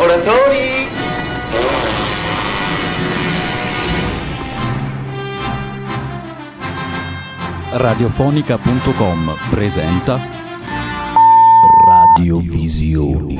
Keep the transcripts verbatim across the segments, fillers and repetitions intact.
collaboratori. Radiofonica punto com presenta Radiovisioni.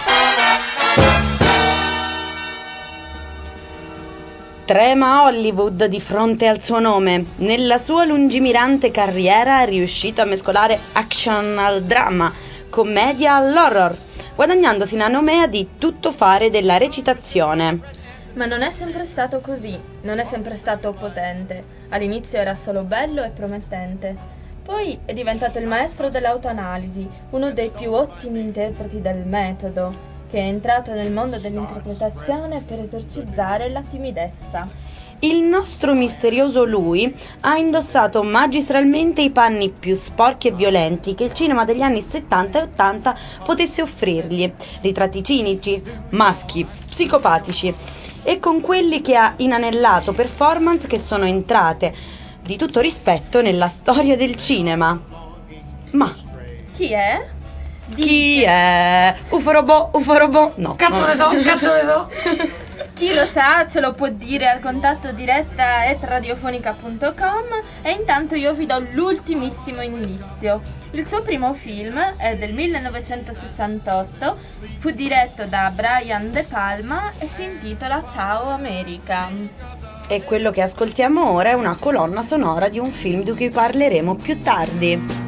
Trema Hollywood di fronte al suo nome. Nella sua lungimirante carriera è riuscito a mescolare action al dramma, commedia all'horror, guadagnandosi una nomea di tuttofare della recitazione. Ma non è sempre stato così, non è sempre stato potente. All'inizio era solo bello e promettente. Poi è diventato il maestro dell'autoanalisi, uno dei più ottimi interpreti del metodo, che è entrato nel mondo dell'interpretazione per esorcizzare la timidezza. Il nostro misterioso lui ha indossato magistralmente i panni più sporchi e violenti che il cinema degli anni settanta e ottanta potesse offrirgli. Ritratti cinici, maschi, psicopatici, e con quelli che ha inanellato performance che sono entrate di tutto rispetto nella storia del cinema. Ma chi è? Chi è? Uforobo, uforobo? No. Cazzo ne so, cazzo ne so. Chi lo sa ce lo può dire al contatto diretta at radiofonica punto com e intanto io vi do l'ultimissimo indizio. Il suo primo film è del millenovecentosessantotto, fu diretto da Brian De Palma e si intitola Ciao America. E quello che ascoltiamo ora è una colonna sonora di un film di cui parleremo più tardi.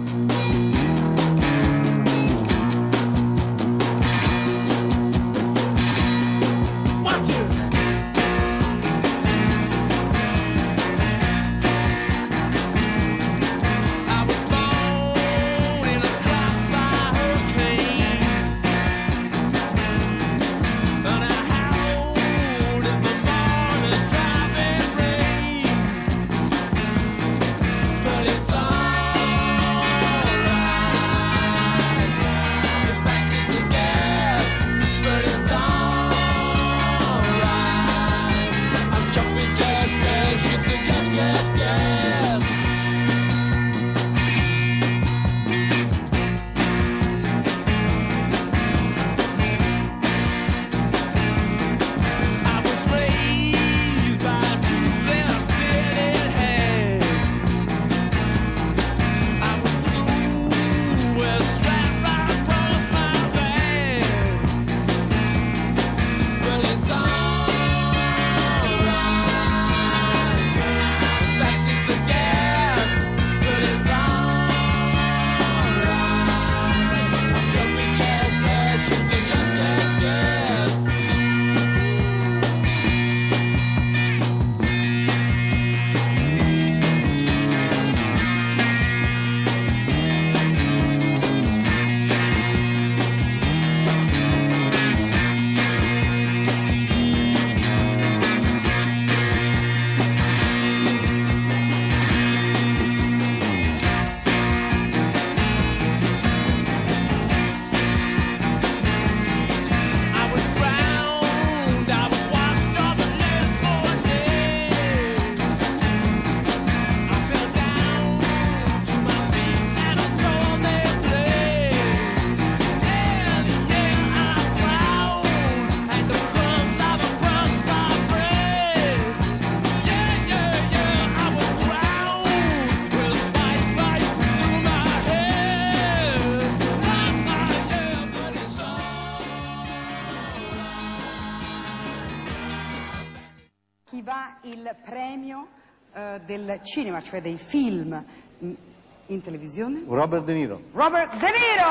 Chi va il premio uh, del cinema, cioè dei film in, in televisione? Robert De Niro. Robert De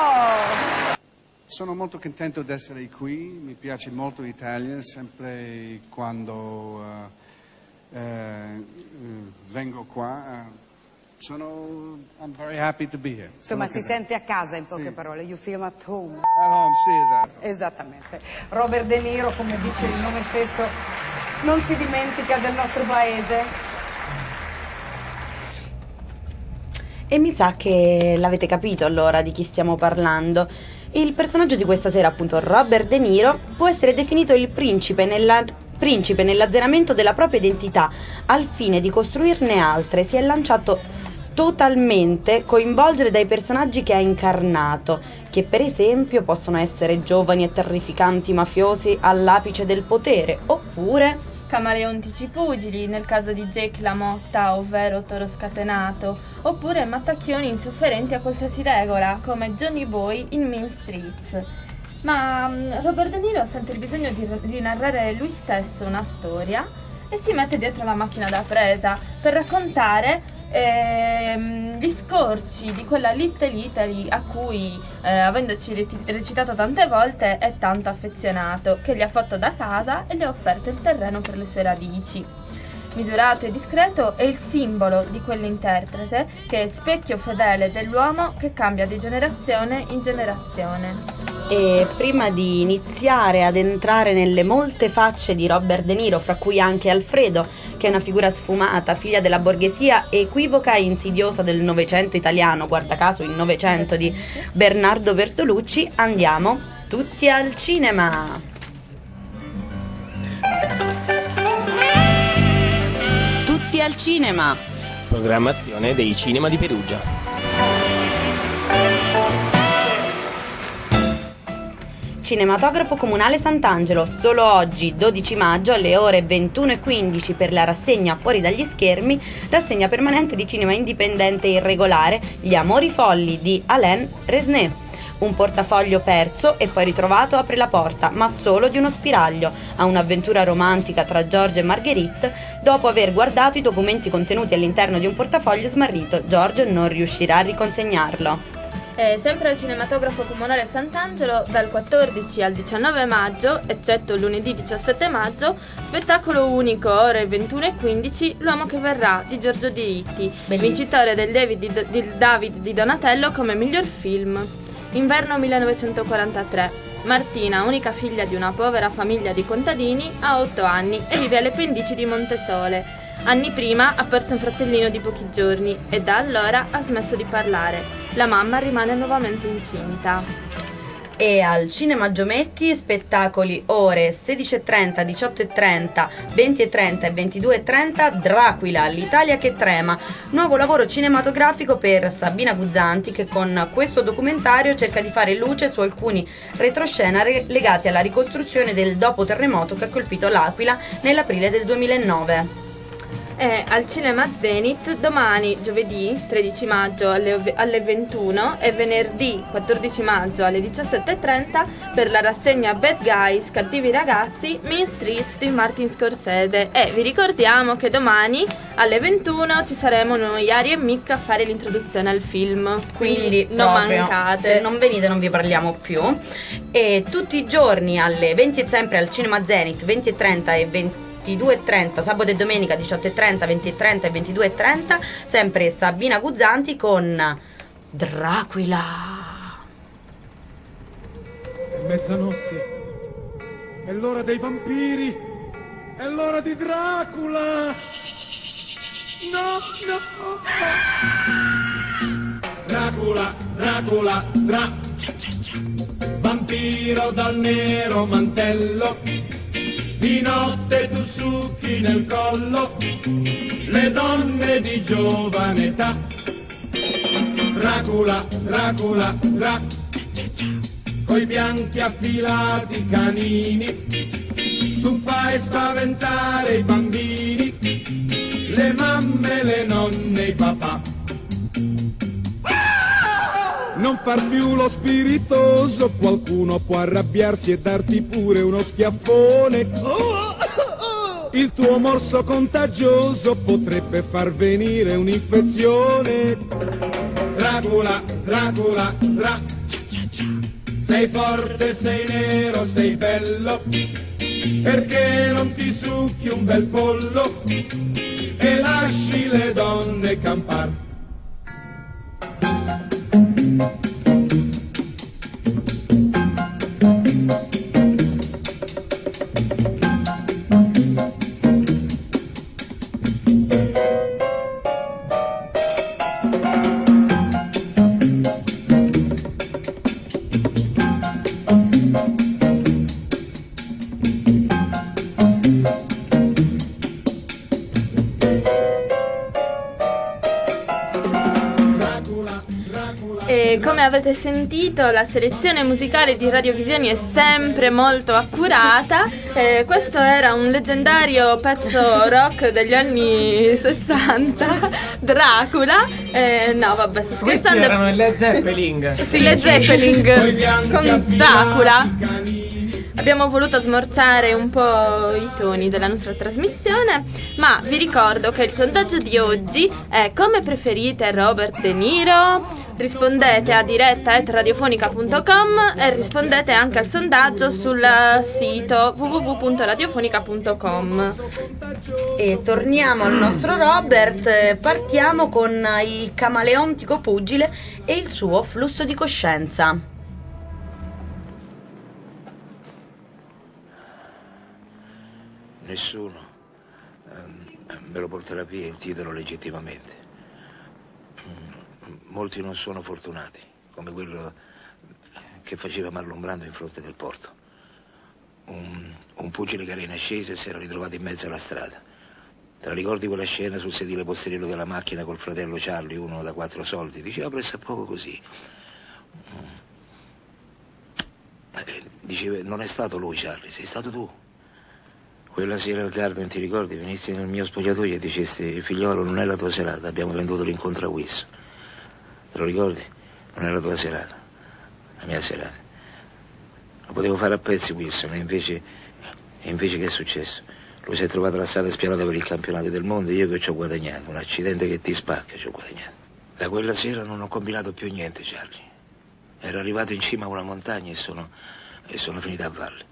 Niro! Sono molto contento di essere qui, mi piace molto l'Italia, sempre quando uh, uh, vengo qua. Uh, sono I'm very happy to be here. Insomma, sono si contento. sente a casa, in poche Sì. parole. You feel at home. At home, sì, esatto. Esattamente. Robert De Niro, come dice il nome stesso, non si dimentica del nostro paese. E mi sa che l'avete capito allora di chi stiamo parlando. Il personaggio di questa sera, appunto Robert De Niro, può essere definito il principe nella, principe nell'azzeramento della propria identità. Al fine di costruirne altre si è lanciato totalmente coinvolgere dai personaggi che ha incarnato, che per esempio possono essere giovani e terrificanti mafiosi all'apice del potere, oppure camaleontici pugili, nel caso di Jake LaMotta, ovvero Toro Scatenato, oppure mattacchioni insofferenti a qualsiasi regola, come Johnny Boy in Mean Streets. Ma um, Robert De Niro sente il bisogno di, di narrare lui stesso una storia e si mette dietro la macchina da presa per raccontare ehm, gli scorci di quella Little Italy a cui, eh, avendoci reti- recitato tante volte, è tanto affezionato, che gli ha fatto da casa e le ha offerto il terreno per le sue radici. Misurato e discreto, è il simbolo di quell'interprete che è specchio fedele dell'uomo che cambia di generazione in generazione. E prima di iniziare ad entrare nelle molte facce di Robert De Niro, fra cui anche Alfredo, che è una figura sfumata, figlia della borghesia equivoca e insidiosa del Novecento italiano, guarda caso il Novecento di Bernardo Bertolucci, andiamo tutti al cinema! Tutti al cinema! Programmazione dei cinema di Perugia. Cinematografo Comunale Sant'Angelo, solo oggi, dodici maggio, alle ore ventuno e quindici per la rassegna Fuori dagli schermi, rassegna permanente di cinema indipendente e irregolare, Gli amori folli di Alain Resnais. Un portafoglio perso e poi ritrovato apre la porta, ma solo di uno spiraglio, a un'avventura romantica tra George e Marguerite. Dopo aver guardato i documenti contenuti all'interno di un portafoglio smarrito, George non riuscirà a riconsegnarlo. E sempre al Cinematografo Comunale Sant'Angelo, dal quattordici al diciannove maggio, eccetto lunedì diciassette maggio, spettacolo unico, ore ventuno e quindici, L'uomo che verrà di Giorgio Diritti, Bellissimo. Vincitore del David di, di David di Donatello come miglior film. Inverno millenovecentoquarantatré. Martina, unica figlia di una povera famiglia di contadini, ha otto anni e vive alle pendici di Montesole. Anni prima ha perso un fratellino di pochi giorni e da allora ha smesso di parlare. La mamma rimane nuovamente incinta. E al Cinema Giometti spettacoli ore sedici e trenta, diciotto e trenta, venti e trenta e ventidue e trenta, Dracula, l'Italia che trema, nuovo lavoro cinematografico per Sabina Guzzanti, che con questo documentario cerca di fare luce su alcuni retroscena re- legati alla ricostruzione del dopo terremoto che ha colpito l'Aquila nell'aprile del duemilanove. E al Cinema Zenith domani, giovedì tredici maggio alle, ov- alle ventuno e venerdì quattordici maggio alle diciassette e trenta per la rassegna Bad Guys, cattivi ragazzi, Mean Streets di Martin Scorsese. E vi ricordiamo che domani alle ventuno ci saremo noi, Ari e Mick, a fare l'introduzione al film, quindi, quindi non proprio, mancate. Se non venite non vi parliamo più. E tutti i giorni alle venti e sempre al Cinema Zenith, venti e trenta e venti ventidue e trenta, sabato e domenica diciotto e trenta, venti e trenta e ventidue e trenta, sempre Sabina Guzzanti con Dracula. È mezzanotte, è l'ora dei vampiri, è l'ora di Dracula. No, no. Dracula, Dracula, Dra. Vampiro dal nero mantello. Di notte tu succhi nel collo le donne di giovane età. Dracula, Dracula, Dra. Coi bianchi affilati canini tu fai spaventare i bambini, le mamme, le nonne, i papà. Non far più lo spiritoso, qualcuno può arrabbiarsi e darti pure uno schiaffone. Il tuo morso contagioso potrebbe far venire un'infezione. Dracula, Dracula, Dra. Sei forte, sei nero, sei bello, perché non ti succhi un bel pollo e lasci le donne campar. come avrete sentito, la selezione musicale di Radiovisioni è sempre molto accurata. Eh, questo era un leggendario pezzo rock degli anni sessanta, Dracula. Eh, no, vabbè, sto Questi scherzando. erano i Led Zeppelin. Sì, Led Zeppelin con Dracula. Abbiamo voluto smorzare un po' i toni della nostra trasmissione, ma vi ricordo che il sondaggio di oggi è: come preferite Robert De Niro? Rispondete a diretta at radiofonica punto com e rispondete anche al sondaggio sul sito w w w punto radiofonica punto com. E torniamo al nostro Robert, eh, partiamo con il camaleontico pugile e il suo flusso di coscienza. Nessuno eh, me lo porterà via il titolo legittimamente. Molti non sono fortunati, come quello che faceva Marlon in fronte del porto. Un, un pugile che era in ascesa e si era ritrovato in mezzo alla strada. Te la ricordi quella scena sul sedile posteriore della macchina col fratello Charlie, uno da quattro soldi? Diceva presso a poco così. Eh, diceva, non è stato lui Charlie, sei stato tu. Quella sera al Garden, ti ricordi? Venissi nel mio spogliatoio e dicesti: figliolo, non è la tua serata, abbiamo venduto l'incontro a Wiss. Te lo ricordi? Non è la tua serata, la mia serata. Lo potevo fare a pezzi Wilson, e invece, e invece che è successo? Lui si è trovato la strada spianata per il campionato del mondo e io che ci ho guadagnato, un accidente che ti spacca ci ho guadagnato. Da quella sera non ho combinato più niente, Charlie. Ero arrivato in cima a una montagna e sono, e sono finito a valle.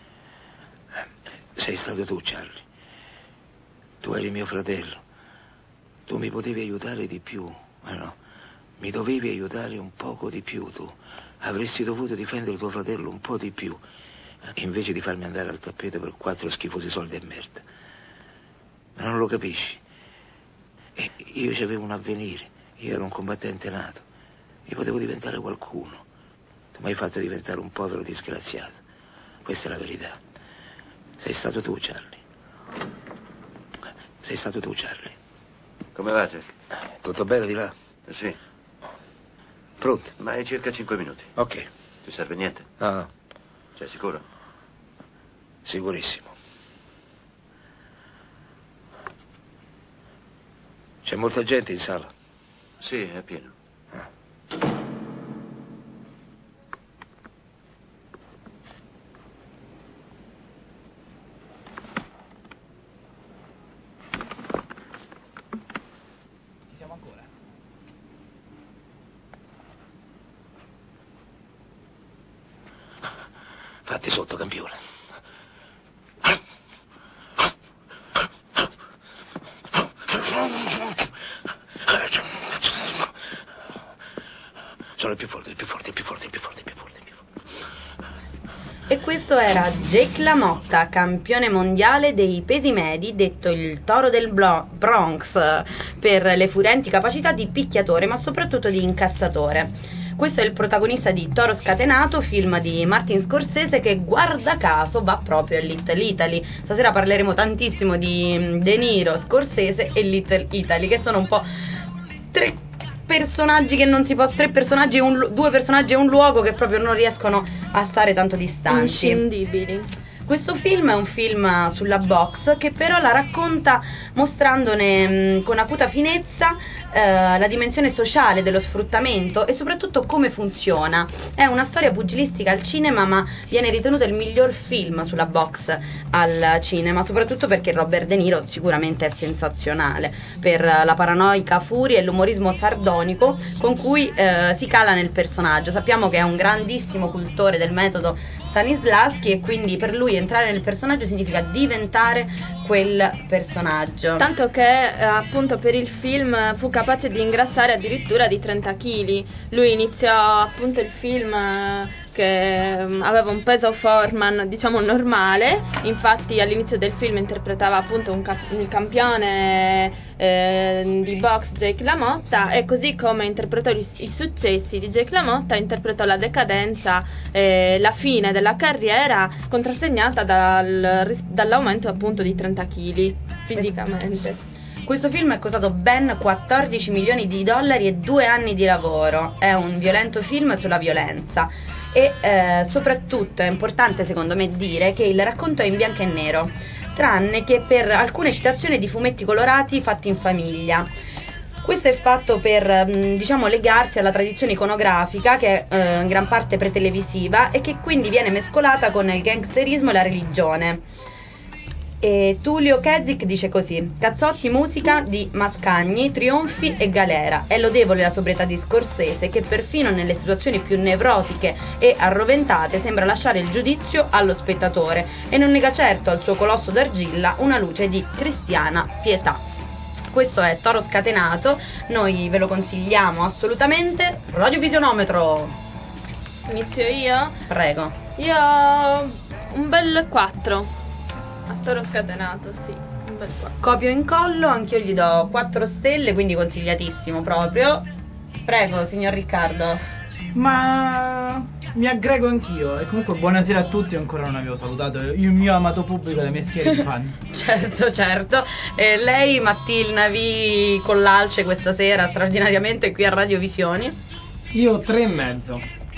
Sei stato tu, Charlie. Tu eri mio fratello. Tu mi potevi aiutare di più, ma no. Mi dovevi aiutare un poco di più, tu. Avresti dovuto difendere tuo fratello un po' di più, invece di farmi andare al tappeto per quattro schifosi soldi e merda. Ma non lo capisci. E io c'avevo un avvenire. Io ero un combattente nato. Io potevo diventare qualcuno. Tu mi hai fatto diventare un povero disgraziato. Questa è la verità. Sei stato tu, Charlie. Sei stato tu, Charlie. Come va, Jack? Tutto bene di là? Eh, sì. Pronto? Ma hai circa cinque minuti. Ok. Ti serve niente? No, no. Sei sicuro? Sicurissimo. C'è molta gente in sala? Sì, è pieno. Fatti sotto, campione. Sono il più forte, il più forte, il più forte, il più forte, il più forte, il più forte. E questo era Jake LaMotta, campione mondiale dei pesi medi, detto il toro del Blo- Bronx, per le furenti capacità di picchiatore, ma soprattutto di incassatore. Questo è il protagonista di Toro Scatenato, film di Martin Scorsese, che guarda caso va proprio a Little Italy. Stasera parleremo tantissimo di De Niro, Scorsese e Little Italy, che sono un po' tre personaggi che non si può, tre personaggi e un, due personaggi e un luogo che proprio non riescono a stare tanto distanti. Inscindibili. Questo film è un film sulla box che però la racconta mostrandone mh, con acuta finezza eh, la dimensione sociale dello sfruttamento e soprattutto come funziona. È una storia pugilistica al cinema, ma viene ritenuto il miglior film sulla box al cinema, soprattutto perché Robert De Niro sicuramente è sensazionale per la paranoica furia e l'umorismo sardonico con cui eh, si cala nel personaggio. Sappiamo che è un grandissimo cultore del metodo Stanislavski e quindi per lui entrare nel personaggio significa diventare quel personaggio. Tanto che eh, appunto per il film fu capace di ingrassare addirittura di trenta chili. Lui iniziò appunto il film eh, che um, aveva un peso foreman diciamo normale, infatti all'inizio del film interpretava appunto un, cap- un campione eh, di box, Jake LaMotta, e così come interpretò i, i successi di Jake LaMotta interpretò la decadenza e la fine della carriera contrassegnata dal, dall'aumento appunto di trenta chili fisicamente. Questo film è costato ben quattordici milioni di dollari e due anni di lavoro. È un violento film sulla violenza e eh, soprattutto è importante secondo me dire che il racconto è in bianco e nero, tranne che per alcune citazioni di fumetti colorati fatti in famiglia. Questo è fatto per, diciamo, legarsi alla tradizione iconografica che è eh, in gran parte pretelevisiva e che quindi viene mescolata con il gangsterismo e la religione. E Tullio Kezzik dice così: Cazzotti, musica di Mascagni, trionfi e galera. È lodevole la sobrietà di Scorsese, che perfino nelle situazioni più nevrotiche e arroventate sembra lasciare il giudizio allo spettatore e non nega certo al suo colosso d'argilla una luce di cristiana pietà. Questo è Toro Scatenato, noi ve lo consigliamo assolutamente. Radiovisionometro. Inizio io? Prego. Io un bel quattro. A Toro Scatenato, sì, un bel quattro. Copio e incollo, anch'io gli do quattro stelle, quindi consigliatissimo proprio. Prego, signor Riccardo. Ma mi aggrego anch'io. E comunque buonasera a tutti, ancora non avevo salutato il mio amato pubblico e le mie schiere di fan. Certo, certo. E lei, Mattilna, vi con l'alce questa sera straordinariamente qui a Radiovisioni. Io tre e mezzo.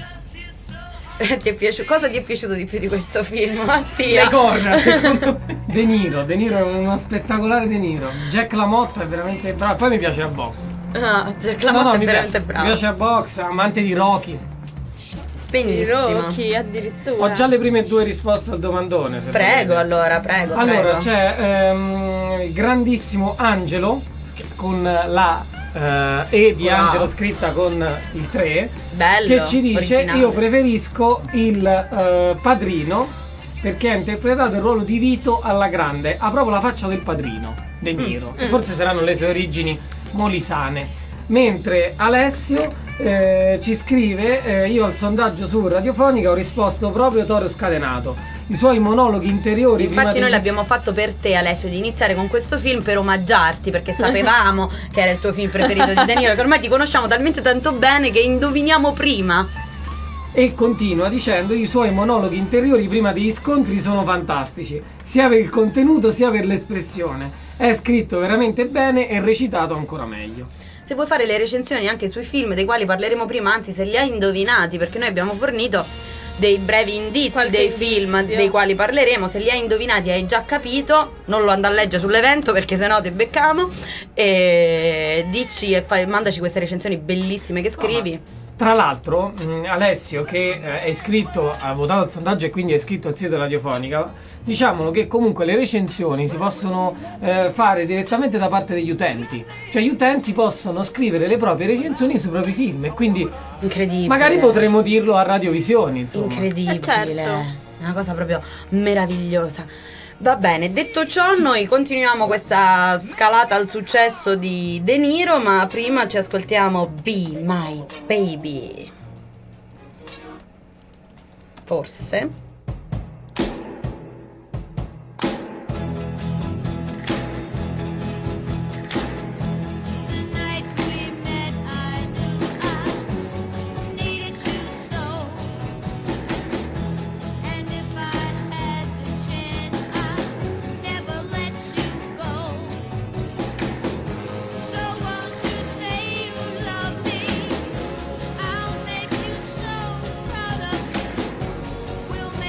Ti è piaciuto? Cosa ti è piaciuto di più di questo film, Mattia? Le corna, secondo me. De Niro, De Niro è uno spettacolare De Niro. Jack LaMotta è veramente bravo. Poi mi piace la box. Ah, Jack LaMotta no, no, è veramente piace, bravo. Mi piace la box, amante di Rocky. Benissimo. Rocky addirittura. Ho già le prime due risposte al domandone. Se prego, allora, prego. Allora, prego. c'è ehm, il grandissimo Angelo con la Uh, e di wow. Angelo scritta con il tre. Bello, che ci dice originale. Io preferisco il uh, Padrino perché ha interpretato il ruolo di Vito alla grande, ha proprio la faccia del padrino De Niro, mm. e forse saranno le sue origini molisane. Mentre Alessio eh, ci scrive eh, io al sondaggio su Radiofonica ho risposto proprio Toro Scatenato. I suoi monologhi interiori. Infatti noi di... l'abbiamo fatto per te, Alessio, di iniziare con questo film per omaggiarti, perché sapevamo che era il tuo film preferito di De Niro, che ormai ti conosciamo talmente tanto bene che indoviniamo prima. E continua dicendo i suoi monologhi interiori prima degli scontri sono fantastici, sia per il contenuto sia per l'espressione. È scritto veramente bene e recitato ancora meglio. Se vuoi fare le recensioni anche sui film dei quali parleremo prima, anzi se li hai indovinati, perché noi abbiamo fornito dei brevi indizi Qualche dei indizio. film dei quali parleremo, se li hai indovinati hai già capito, non lo andare a leggere sull'evento perché sennò ti beccamo, e dici e fai, mandaci queste recensioni bellissime che scrivi. Oh, tra l'altro mh, Alessio che eh, è iscritto, ha votato al sondaggio e quindi è iscritto al sito Radiofonica, diciamolo che comunque le recensioni si possono eh, fare direttamente da parte degli utenti, cioè gli utenti possono scrivere le proprie recensioni sui propri film e quindi incredibile, magari potremo dirlo a Radiovisioni, insomma. Incredibile, eh certo. È una cosa proprio meravigliosa. Va bene, detto ciò noi continuiamo questa scalata al successo di De Niro, ma prima ci ascoltiamo Be My Baby. Forse. We'll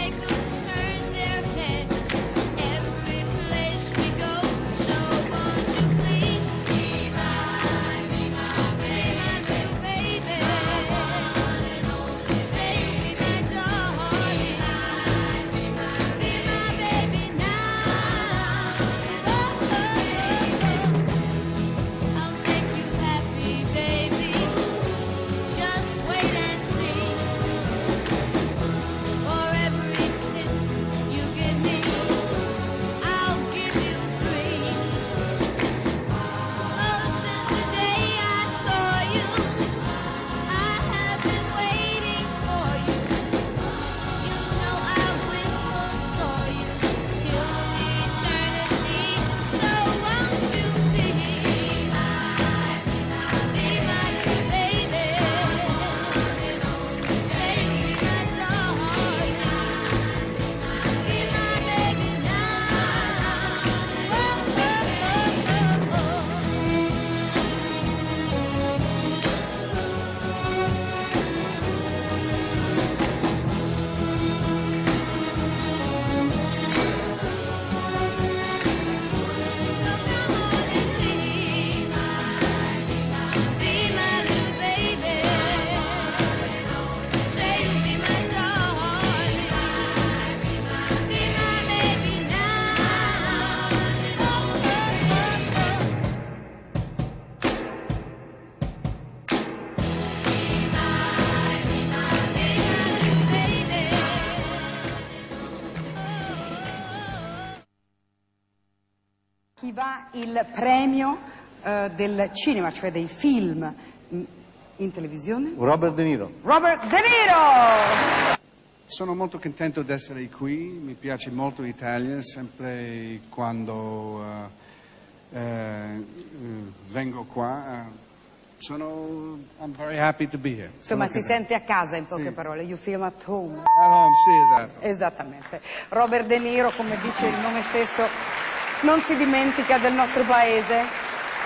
Chi va il premio eh, del cinema, cioè dei film in, in televisione? Robert De Niro. Robert De Niro! Sono molto contento di essere qui, mi piace molto l'Italia, sempre quando uh, uh, vengo qua. Uh, sono, I'm very happy to be here. Insomma, Sono si contento. sente a casa, in poche Sì. parole. You feel at home. At home, sì, esatto. Esattamente. Robert De Niro, come dice il nome stesso, non si dimentica del nostro paese.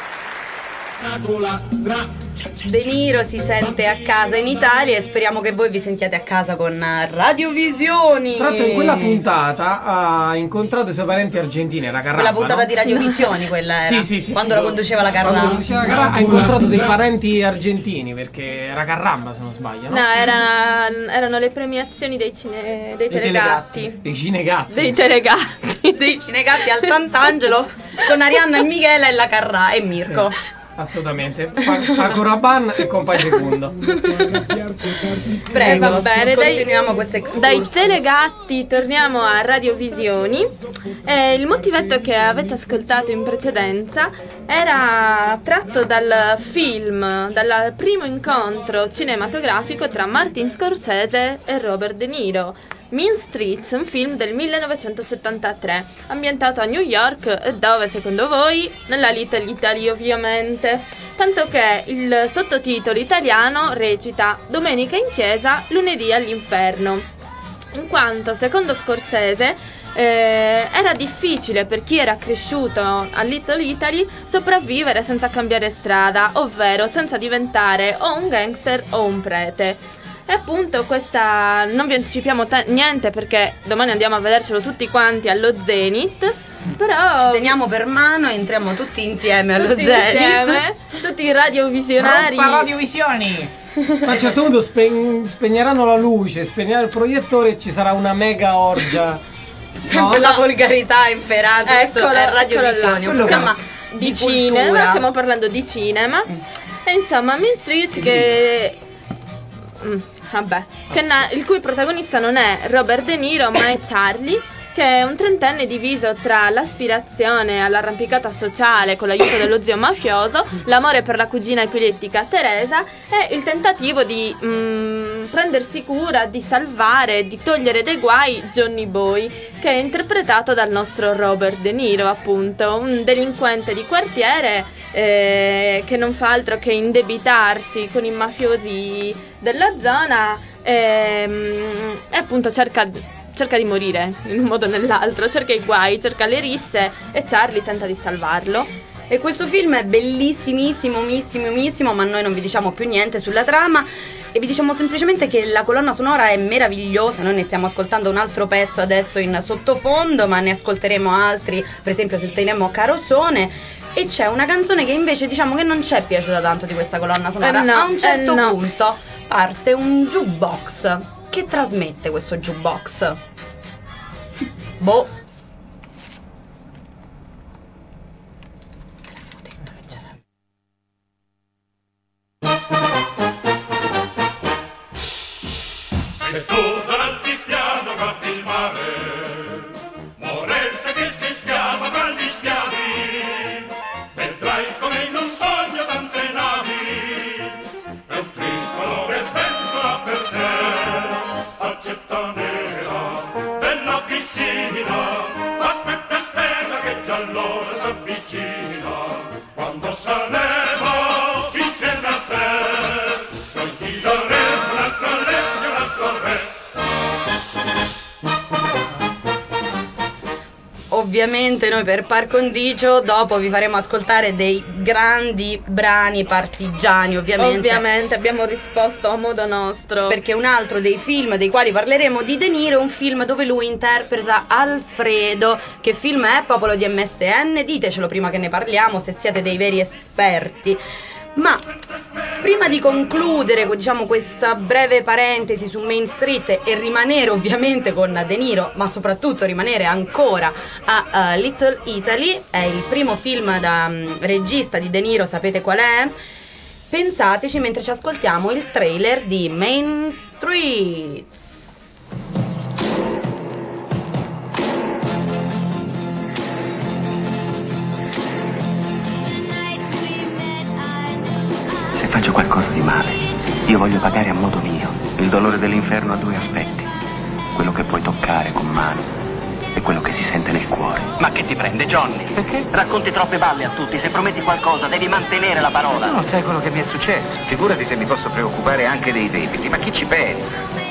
De Niro si sente a casa in Italia e speriamo che voi vi sentiate a casa con Radiovisioni. Tra l'altro in quella puntata ha incontrato i suoi parenti argentini, era Carrabba, Quella puntata no? di Radiovisioni, quella era. Sì, sì, sì, quando sì, la conduceva la Quando Carrà. conduceva la Carrà ha incontrato dei parenti argentini, perché era Carrabba se non sbaglio, no? No, era- erano le premiazioni dei, cine, dei telegatti. Dei cinegatti. Dei telegatti. Dei cinegatti al Sant'Angelo con Arianna e Michela e la Carrà e Mirko. Assolutamente. Pa- Paco Rabanne e Compagno Secondo. Prego, Va bene, dai- continuiamo questo excursus. Dai telegatti torniamo a Radiovisioni. Eh, il motivetto che avete ascoltato in precedenza era tratto dal film, dal primo incontro cinematografico tra Martin Scorsese e Robert De Niro. Mean Streets, un film del millenovecentosettantatré, ambientato a New York e dove, secondo voi? Nella Little Italy, ovviamente. Tanto che il sottotitolo italiano recita Domenica in chiesa, lunedì all'inferno. In quanto, secondo Scorsese, eh, era difficile per chi era cresciuto a Little Italy sopravvivere senza cambiare strada, ovvero senza diventare o un gangster o un prete. E appunto questa, non vi anticipiamo te- niente perché domani andiamo a vedercelo tutti quanti allo Zenith, però Ci teniamo per mano e entriamo tutti insieme allo tutti Zenith. insieme, tutti i radiovisionari. Rompa Radiovisioni! Ma a un certo punto spe- spegneranno la luce, spegneranno il proiettore e ci sarà una mega orgia. Sempre la volgarità imperante. Questo Eccolo, è Radiovisioni, un eccolo là. programma di, di cinema, cultura. stiamo parlando di cinema. E insomma, Mean Street che Mm, vabbè, che na- il cui protagonista non è Robert De Niro ma è Charlie, che è un trentenne diviso tra l'aspirazione all'arrampicata sociale con l'aiuto dello zio mafioso, l'amore per la cugina epilettica Teresa e il tentativo di mm, prendersi cura, di salvare, di togliere dai guai Johnny Boy, che è interpretato dal nostro Robert De Niro, appunto, un delinquente di quartiere eh, che non fa altro che indebitarsi con i mafiosi della zona e, e appunto cerca, cerca di morire in un modo o nell'altro, cerca i guai, cerca le risse e Charlie tenta di salvarlo. E questo film è bellissimissimo, missimissimo, ma noi non vi diciamo più niente sulla trama e vi diciamo semplicemente che la colonna sonora è meravigliosa. Noi ne stiamo ascoltando un altro pezzo adesso in sottofondo, ma ne ascolteremo altri, per esempio sentiremo Carosone. E c'è una canzone che invece diciamo che non ci è piaciuta tanto di questa colonna sonora. Eh no, A un certo eh no. punto parte un jukebox. Che trasmette questo jukebox? Boh. Se tu dall'altipiano guardi il mare, morente che si schiava tra gli schiavi, vedrai come in un sogno tante navi, e un tricolore sventola per te, accetta nera della piscina, aspetta e spera che già l'ora s'avvicina, quando saremo insieme a te, noi ti daremo un'altra legge, un altro re. Ovviamente noi per par condicio dopo vi faremo ascoltare dei grandi brani partigiani, ovviamente. Ovviamente abbiamo risposto a modo nostro. Perché un altro dei film dei quali parleremo di De Niro è un film dove lui interpreta Alfredo. Che film è? Popolo di M S N? Ditecelo prima che ne parliamo, se siete dei veri esperti. Ma prima di concludere, diciamo, questa breve parentesi su Main Street e rimanere ovviamente con De Niro, ma soprattutto rimanere ancora a uh, Little Italy, è il primo film da um, regista di De Niro, sapete qual è? Pensateci mentre ci ascoltiamo il trailer di Main Streets. faccio qualcosa di male, io voglio pagare a modo mio. Il dolore dell'inferno ha due aspetti. Quello che puoi toccare con mano e quello che si sente nel cuore. Ma che ti prende, Johnny? Perché? Racconti troppe balle a tutti. Se prometti qualcosa, devi mantenere la parola. Tu non sai quello che mi è successo. Figurati se mi posso preoccupare anche dei debiti. Ma chi ci pensa?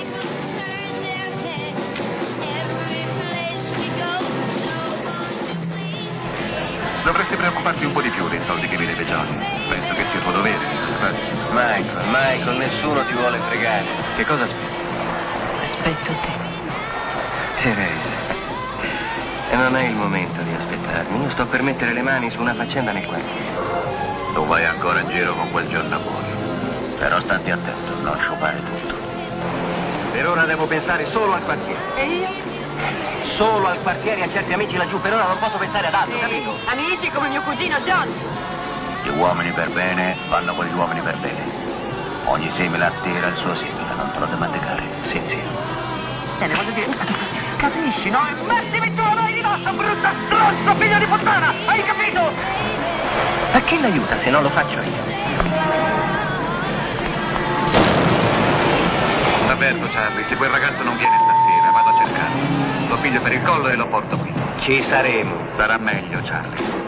Dovresti preoccuparti un po' di più dei soldi che mi deve Johnny. Penso che sia tuo dovere. Michael, Michael, nessuno ti vuole fregare. Che cosa aspetti? Aspetto te. Teresa. E non è il momento di aspettarmi. Io sto per mettere le mani su una faccenda nel quartiere. Tu vai ancora in giro con quel giornapolo. Però stati attento, non sciupare tutto. Per ora devo pensare solo al quartiere. E io? Solo al quartiere e a certi amici laggiù. Per ora non posso pensare ad altro, capito? Amici come mio cugino John. Gli uomini per bene vanno con gli uomini per bene. Ogni simile attira il suo simile, non te lo demandicare. Sì, sì. Bene, voglio dire, capisci, no? Mettimi tu la mano di dosso, brutta stronzo, figlio di puttana! Hai capito? A chi l'aiuta se non lo faccio io? Avverto, Charlie, se quel ragazzo non viene stasera, vado a cercarlo. Lo piglio per il collo e lo porto qui. Ci saremo. Sarà meglio, Charlie.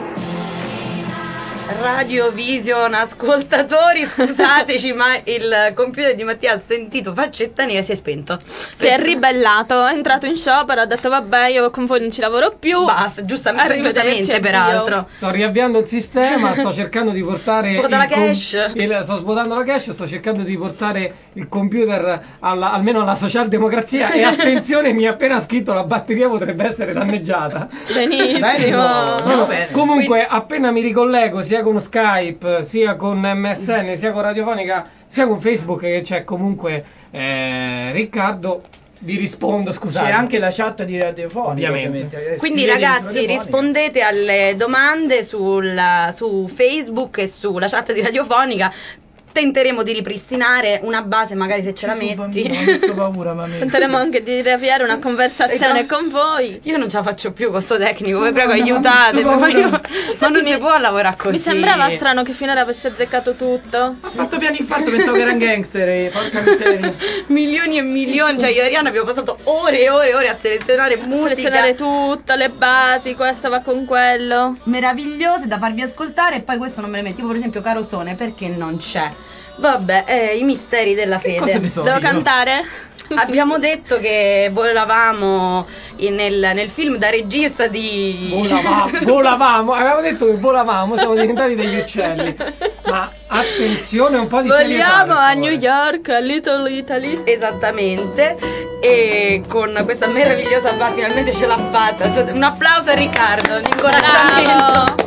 Radio Vision, ascoltatori, scusateci, ma il computer di Mattia ha sentito faccetta nera e si è spento. Si è ribellato, è entrato in sciopero, ha detto vabbè, io con voi non ci lavoro più. Basta, giustamente, giustamente peraltro. Sto riavviando il sistema, sto cercando di portare Svuota la com- cache. il, sto svuotando la cache, sto cercando di portare il computer alla, almeno alla socialdemocrazia. E attenzione, mi ha appena scritto la batteria potrebbe essere danneggiata. Benissimo. No, comunque, Quindi, appena mi ricollego sia con Skype, sia con M S N, sia con Radiofonica, sia con Facebook, che c'è comunque eh, Riccardo, vi rispondo, scusate. C'è anche la chat di Radiofonica, ovviamente. ovviamente. Quindi ragazzi, rispondete alle domande sulla, su Facebook e sulla chat di Radiofonica. Tenteremo di ripristinare una base, magari se ce la metti. Bambino, ho paura, ma tenteremo anche di riavviare una conversazione con voi. Io non ce la faccio più con sto tecnico, vi prego, aiutatemi. Ma, io, ma non si può lavorare così. Mi sembrava strano che finora avesse azzeccato tutto. Ha fatto piano infarto, pensavo che era un gangster, eh, porca miseria. Milioni e milioni, cioè io e Arianna abbiamo passato ore e ore e ore a selezionare musica. Selezionare tutto, le basi, questa va con quello. Meravigliose da farvi ascoltare e poi questo non me le metti. Tipo per esempio Carosone, perché non c'è? Vabbè, eh, i misteri della che fede. Cosa ne so Devo io? cantare? Abbiamo detto che volavamo in- nel, nel film da regista di... Volavamo, volavamo, avevamo detto che volavamo, siamo diventati degli uccelli. Ma attenzione, un po' di serietà. Vogliamo a New York, a Little Italy. Esattamente. E con questa meravigliosa base finalmente ce l'ha fatta. Un applauso a Riccardo, un incoraggiamento.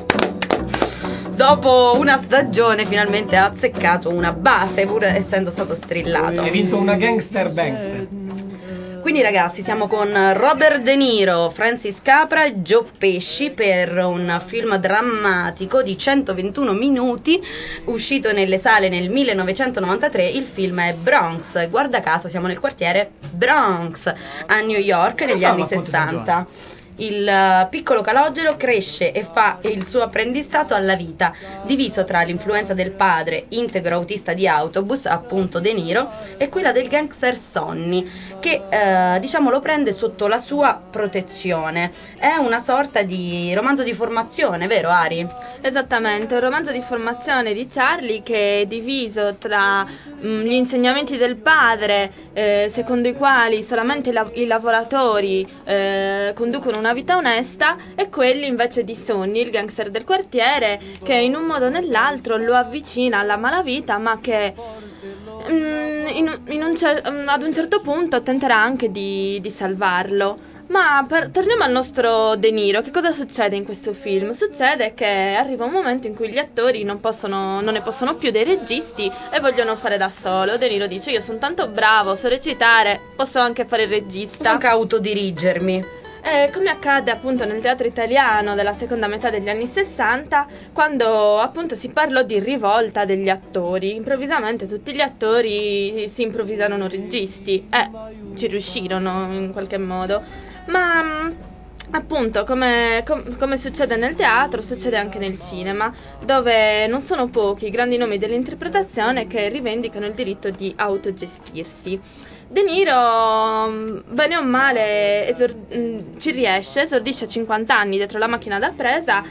Dopo una stagione finalmente ha azzeccato una base, pur essendo stato strillato. Hai vinto una gangster bangster. Quindi ragazzi, siamo con Robert De Niro, Francis Capra e Joe Pesci per un film drammatico di centoventuno minuti, uscito nelle sale nel millenovecentonovantatré. Il film è Bronx. Guarda caso siamo nel quartiere Bronx a New York negli anni sessanta. Il uh, piccolo calogero cresce e fa il suo apprendistato alla vita, diviso tra l'influenza del padre, integro autista di autobus, appunto De Niro, e quella del gangster Sonny, che uh, diciamo lo prende sotto la sua protezione. È una sorta di romanzo di formazione, vero Ari? Esattamente, un romanzo di formazione di Charlie che è diviso tra mh, gli insegnamenti del padre, eh, secondo i quali solamente la- i lavoratori eh, conducono una vita onesta, e quelli invece di Sonny, il gangster del quartiere, che in un modo o nell'altro lo avvicina alla malavita, ma che mm, in, in un cer- ad un certo punto tenterà anche di, di salvarlo. Ma per, torniamo al nostro De Niro. Che cosa succede in questo film? Succede che arriva un momento in cui gli attori non possono, non ne possono più dei registi e vogliono fare da solo. De Niro dice: io sono tanto bravo, so recitare, posso anche fare il regista, Posso anche autodirigermi. Eh, come accade appunto nel teatro italiano della seconda metà degli anni sessanta, quando appunto si parlò di rivolta degli attori. Improvvisamente tutti gli attori si improvvisarono registi e eh, ci riuscirono in qualche modo. Ma Appunto, come, com- come succede nel teatro, succede anche nel cinema, dove non sono pochi i grandi nomi dell'interpretazione che rivendicano il diritto di autogestirsi. De Niro, bene o male, esor- ci riesce, esordisce a cinquanta anni dietro la macchina da presa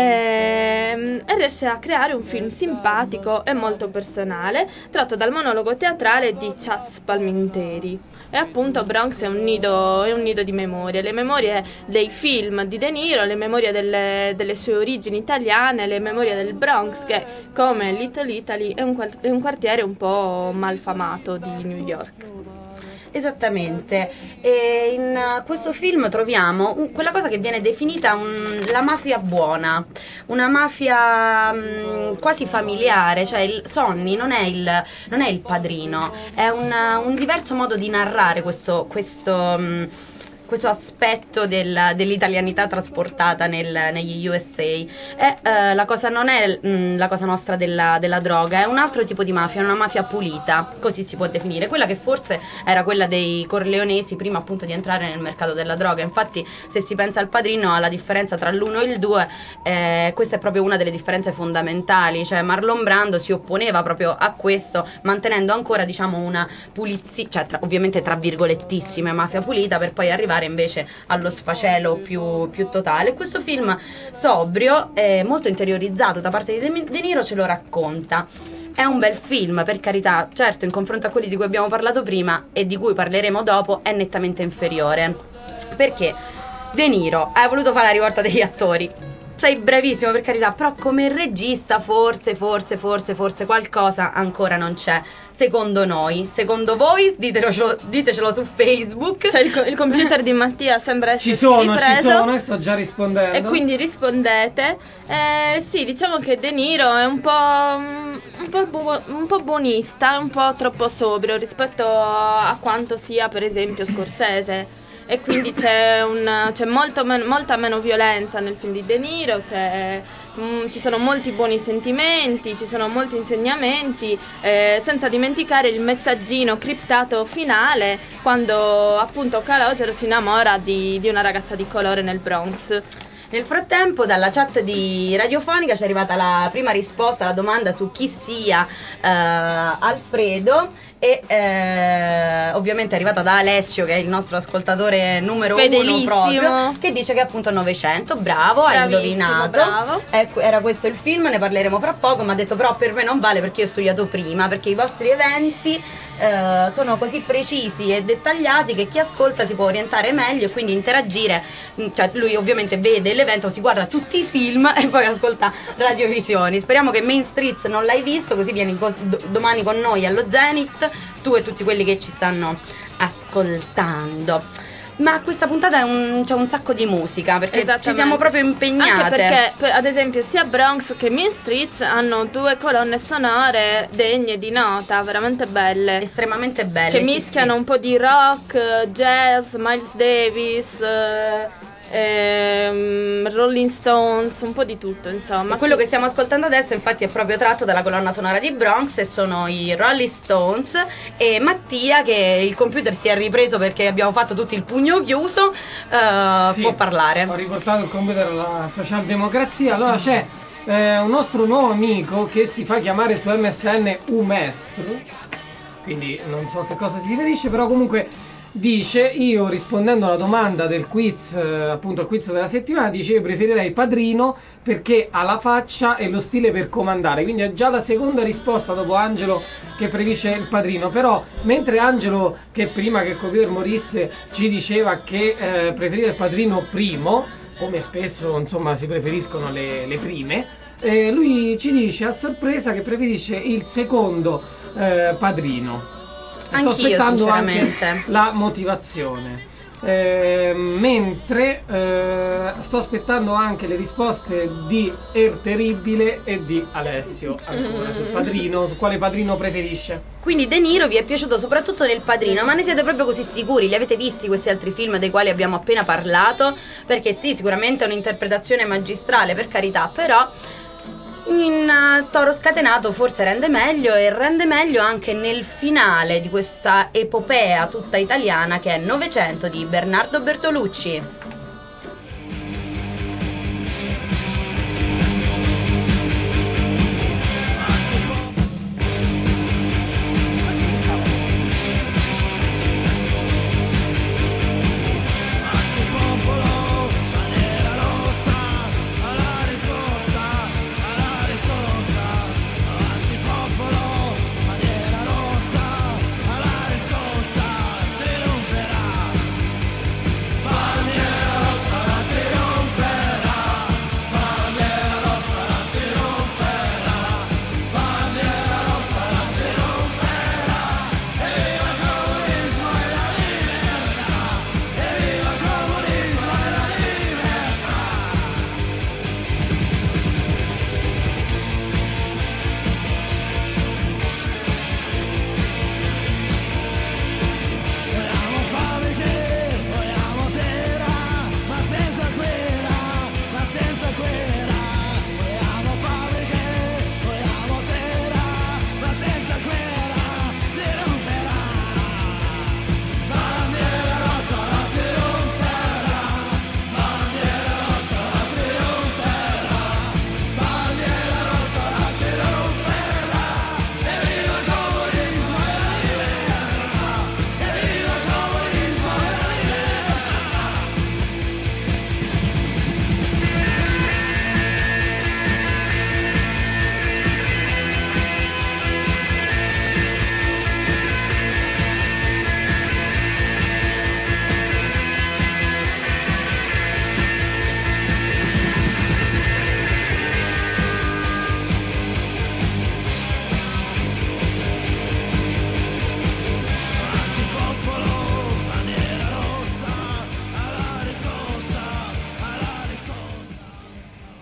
e, e riesce a creare un film simpatico e molto personale, tratto dal monologo teatrale di Chas Palminteri. E appunto Bronx è un nido, è un nido di memorie, le memorie dei film di De Niro, le memorie delle, delle sue origini italiane, le memorie del Bronx, che come Little Italy è un, quart- è un quartiere un po' malfamato di New York. Esattamente, e in questo film troviamo un, quella cosa che viene definita un, la mafia buona, una mafia mh, quasi familiare, cioè il Sonny non è il, non è il padrino, è una, un diverso modo di narrare questo, questo mh, questo aspetto del, dell'italianità trasportata nel, negli U S A. E, uh, la cosa non è mh, la cosa nostra della, della droga, è un altro tipo di mafia, una mafia pulita, così si può definire, quella che forse era quella dei corleonesi prima appunto di entrare nel mercato della droga. Infatti se si pensa al Padrino, alla differenza tra l'uno e il due, eh, questa è proprio una delle differenze fondamentali, cioè Marlon Brando si opponeva proprio a questo, mantenendo ancora diciamo una pulizia, cioè tra, ovviamente tra virgolettissime mafia pulita, per poi arrivare invece allo sfacelo più, più totale. Questo film sobrio, eh, molto interiorizzato da parte di De Niro, ce lo racconta. È un bel film, per carità, certo in confronto a quelli di cui abbiamo parlato prima e di cui parleremo dopo è nettamente inferiore, perché De Niro hai voluto fare la rivolta degli attori, sei bravissimo per carità, però come regista forse, forse, forse, forse qualcosa ancora non c'è. Secondo noi, secondo voi, ditecelo, ditecelo su Facebook. Cioè, il, co- il computer di Mattia sembra essere Ci sono, ripreso, ci sono, e sto già rispondendo. e quindi rispondete. Eh, sì, diciamo che De Niro è un po', un po', bu- un po' buonista, un po' troppo sobrio rispetto a quanto sia per esempio Scorsese. E quindi c'è, un, c'è molto men- molta meno violenza nel film di De Niro, c'è, mm, ci sono molti buoni sentimenti, ci sono molti insegnamenti, eh, senza dimenticare il messaggino criptato finale quando appunto Calogero si innamora di, di una ragazza di colore nel Bronx. Nel frattempo dalla chat di Radiofonica ci è arrivata la prima risposta alla domanda su chi sia eh, Alfredo e eh, ovviamente è arrivata da Alessio, che è il nostro ascoltatore numero uno proprio, che dice che è appunto Novecento. Bravo, hai indovinato. Bravo. Ecco, era questo il film, ne parleremo fra poco, ma ha detto però per me non vale perché io ho studiato prima, perché i vostri eventi eh, sono così precisi e dettagliati che chi ascolta si può orientare meglio e quindi interagire. Cioè lui ovviamente vede l'evento, si guarda tutti i film e poi ascolta radiovisioni. Speriamo che Main Streets non l'hai visto, così vieni co- do- domani con noi allo Zenith, tu e tutti quelli che ci stanno ascoltando. Ma questa puntata è un, c'è un sacco di musica, perché ci siamo proprio impegnate. Anche perché, per, ad esempio, sia Bronx che Mean Streets hanno due colonne sonore degne di nota, veramente belle. Estremamente belle. Che sì, mischiano sì. un po' di rock, jazz, Miles Davis, eh, ehm, Rolling Stones, un po' di tutto, insomma. E quello che stiamo ascoltando adesso infatti è proprio tratto dalla colonna sonora di Bronx e sono i Rolling Stones. E Mattia, che il computer si è ripreso perché abbiamo fatto tutti il pugno chiuso, uh, Sì, può parlare. Ho riportato il computer alla socialdemocrazia. Allora c'è eh, un nostro nuovo amico che si fa chiamare su M S N Umestro, quindi non so a che cosa si riferisce, però comunque dice: io rispondendo alla domanda del quiz, eh, appunto il quiz della settimana, dice io preferirei Padrino perché ha la faccia e lo stile per comandare. Quindi è già la seconda risposta dopo Angelo che preferisce il Padrino. Però mentre Angelo, che prima che il computer morisse ci diceva che eh, preferiva il Padrino primo, come spesso insomma si preferiscono le, le prime, eh, lui ci dice a sorpresa che preferisce il secondo eh, Padrino. Sto Anch'io, aspettando anche sinceramente. la motivazione. Eh, mentre eh, sto aspettando anche le risposte di Er Terribile e di Alessio ancora sul Padrino, su quale Padrino preferisce. Quindi De Niro vi è piaciuto soprattutto nel Padrino, ma ne siete proprio così sicuri? Li avete visti questi altri film dei quali abbiamo appena parlato? Perché sì, sicuramente è un'interpretazione magistrale, per carità, però in uh, Toro Scatenato forse rende meglio, e rende meglio anche nel finale di questa epopea tutta italiana che è Novecento di Bernardo Bertolucci.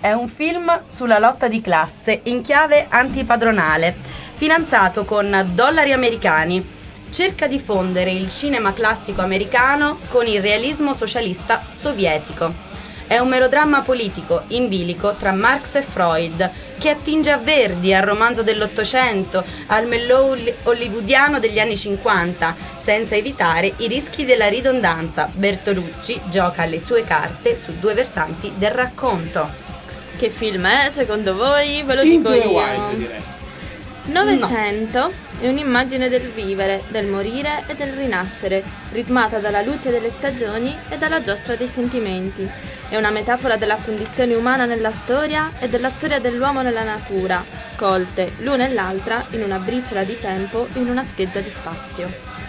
è un film sulla lotta di classe in chiave antipadronale, finanziato con dollari americani. Cerca di fondere il cinema classico americano con il realismo socialista sovietico. È un melodramma politico in bilico tra Marx e Freud, che attinge a Verdi, al romanzo dell'Ottocento, al mellow hollywoodiano degli anni cinquanta, senza evitare i rischi della ridondanza. Bertolucci gioca le sue carte su due versanti del racconto. Che film è secondo voi? Ve lo Into dico the io. Wild, direi. Novecento no. È un'immagine del vivere, del morire e del rinascere, ritmata dalla luce delle stagioni e dalla giostra dei sentimenti. È una metafora della condizione umana nella storia e della storia dell'uomo nella natura, colte l'una e l'altra in una briciola di tempo, in una scheggia di spazio.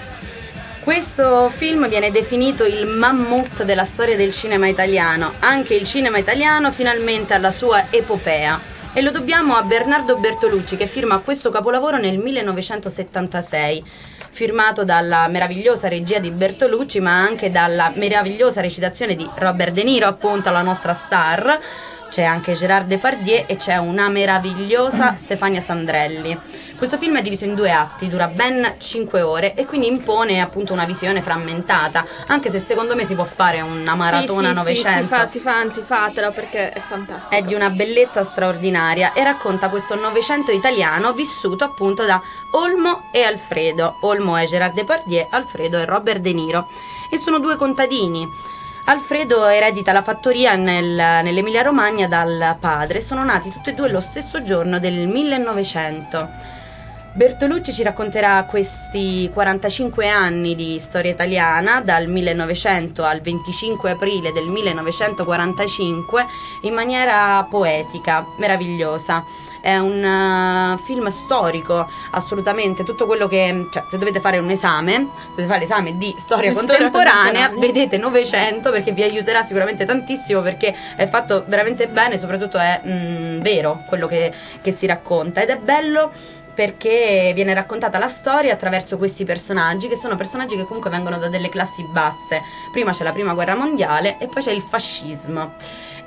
Questo film viene definito il mammut della storia del cinema italiano. Anche il cinema italiano finalmente ha la sua epopea. E lo dobbiamo a Bernardo Bertolucci, che firma questo capolavoro nel millenovecentosettantasei, firmato dalla meravigliosa regia di Bertolucci, ma anche dalla meravigliosa recitazione di Robert De Niro, appunto la nostra star. C'è anche Gérard Depardieu e c'è una meravigliosa Stefania Sandrelli. Questo film è diviso in due atti, dura ben cinque ore e quindi impone appunto una visione frammentata, anche se secondo me si può fare una maratona sì, sì, novecento. Sì, si fa, si fa, anzi fatelo perché è fantastico. È di una bellezza straordinaria e racconta questo Novecento italiano vissuto appunto da Olmo e Alfredo. Olmo è Gérard Depardieu, Alfredo è Robert De Niro e sono due contadini. Alfredo eredita la fattoria nel, nell'Emilia Romagna dal padre. Sono nati tutti e due lo stesso giorno del millenovecento. Bertolucci ci racconterà questi quarantacinque anni di storia italiana, dal millenovecento al venticinque aprile del millenovecentoquarantacinque, in maniera poetica, meravigliosa. È un uh, film storico, assolutamente. Tutto quello che, cioè, se dovete fare un esame, se dovete fare l'esame di storia, Di contemporanea, storia contemporanea, vedete Novecento, perché vi aiuterà sicuramente tantissimo, perché è fatto veramente bene, soprattutto è mh, vero quello che, che si racconta, ed è bello perché viene raccontata la storia attraverso questi personaggi, che sono personaggi che comunque vengono da delle classi basse. Prima c'è la prima guerra mondiale e poi c'è il fascismo.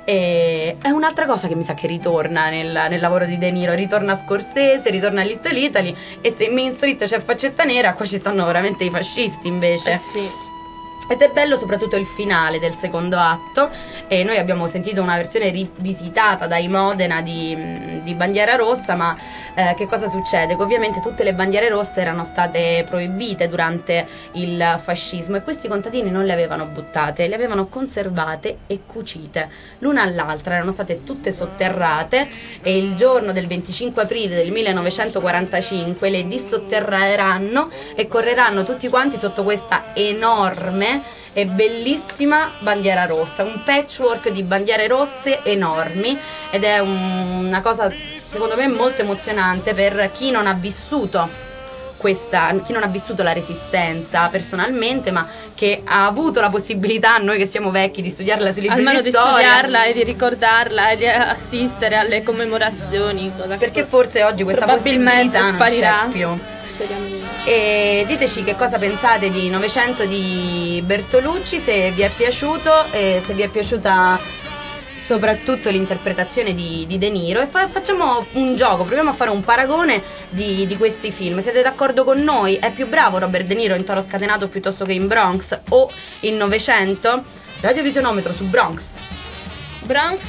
E è un'altra cosa che mi sa che ritorna nel, nel lavoro di De Niro. Ritorna Scorsese, ritorna Little Italy, e se in Main Street c'è Faccetta Nera, qua ci stanno veramente i fascisti invece. Eh sì. Ed è bello soprattutto il finale del secondo atto, e noi abbiamo sentito una versione rivisitata dai Modena di, di Bandiera Rossa, ma eh, che cosa succede? Che ovviamente tutte le bandiere rosse erano state proibite durante il fascismo e questi contadini non le avevano buttate, le avevano conservate e cucite l'una all'altra, erano state tutte sotterrate, e il giorno del venticinque aprile del millenovecentoquarantacinque le dissotterreranno e correranno tutti quanti sotto questa enorme e bellissima bandiera rossa, un patchwork di bandiere rosse enormi, ed è un, una cosa secondo me molto emozionante per chi non ha vissuto questa, chi non ha vissuto la resistenza personalmente, ma che ha avuto la possibilità, noi che siamo vecchi, di studiarla sui libri almeno di di storia, studiarla e di ricordarla e di assistere alle commemorazioni, cosa perché forse oggi questa probabilmente possibilità non sparirà. c'è più. Speriamo di no. E diteci che cosa pensate di Novecento di Bertolucci, se vi è piaciuto e se vi è piaciuta soprattutto l'interpretazione di, di De Niro, e fa, facciamo un gioco, proviamo a fare un paragone di, di questi film. Siete d'accordo con noi? È più bravo Robert De Niro in Toro Scatenato piuttosto che in Bronx o in Novecento? Radiovisionometro su Bronx. Bronx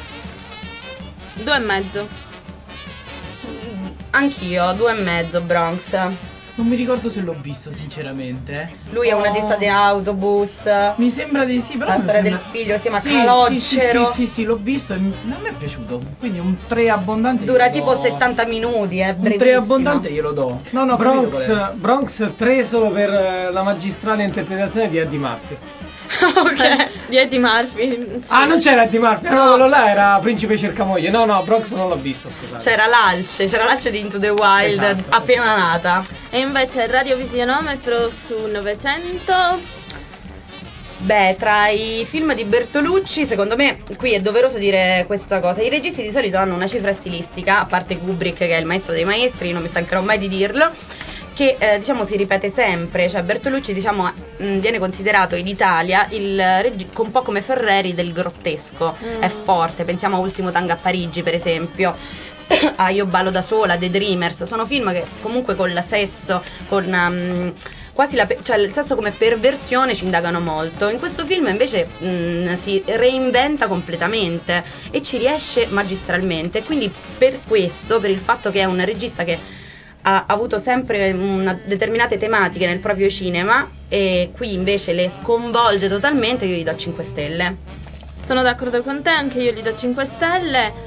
due e mezzo. Anch'io, due e mezzo Bronx. Non mi ricordo se l'ho visto sinceramente. Lui è una testa di autobus. Mi sembra di sì, però la storia sembra... del figlio si chiama sì, Calogero. Sì, sì, sì, sì, sì, l'ho visto e non mi è piaciuto. Quindi un tre abbondante. Dura tipo do... settanta minuti, è brevissimo. Un tre abbondante glielo do. No, no, Bronx, Bronx tre solo per la magistrale interpretazione di Eddie Murphy. Ok, di Eddie Murphy. Sì. Ah, non c'era Eddie Murphy, no, quello là era Principe cercamoglie. No, no, Bronx non l'ho visto, scusate. C'era l'Alce, c'era l'Alce di Into the Wild, esatto, appena esatto. nata. E invece il radiovisionometro su Novecento. Beh, tra i film di Bertolucci, secondo me, qui è doveroso dire questa cosa. I registi di solito hanno una cifra stilistica, a parte Kubrick che è il maestro dei maestri, non mi stancherò mai di dirlo, che eh, diciamo si ripete sempre, cioè Bertolucci diciamo mh, viene considerato in Italia il regi- un po' come Ferreri del grottesco, mm. è forte, pensiamo a Ultimo tango a Parigi per esempio, a Io ballo da sola, The Dreamers, sono film che comunque con il sesso, con um, quasi la, cioè il sesso come perversione ci indagano molto. In questo film invece mh, si reinventa completamente e ci riesce magistralmente, quindi per questo, per il fatto che è un regista che ha avuto sempre una, determinate tematiche nel proprio cinema e qui invece le sconvolge totalmente, io gli do cinque stelle. Sono d'accordo con te, anche io gli do cinque stelle.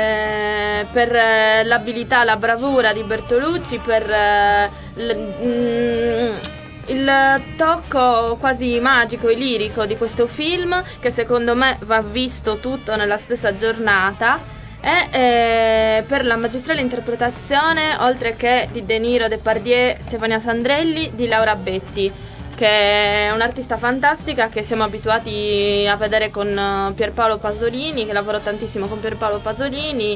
Eh, per eh, l'abilità, la bravura di Bertolucci, per eh, l- mm, il tocco quasi magico e lirico di questo film, che secondo me va visto tutto nella stessa giornata, e eh, per la magistrale interpretazione, oltre che di De Niro, Depardieu, Stefania Sandrelli, di Laura Betti, che è un'artista fantastica che siamo abituati a vedere con Pierpaolo Pasolini, che lavora tantissimo con Pierpaolo Pasolini,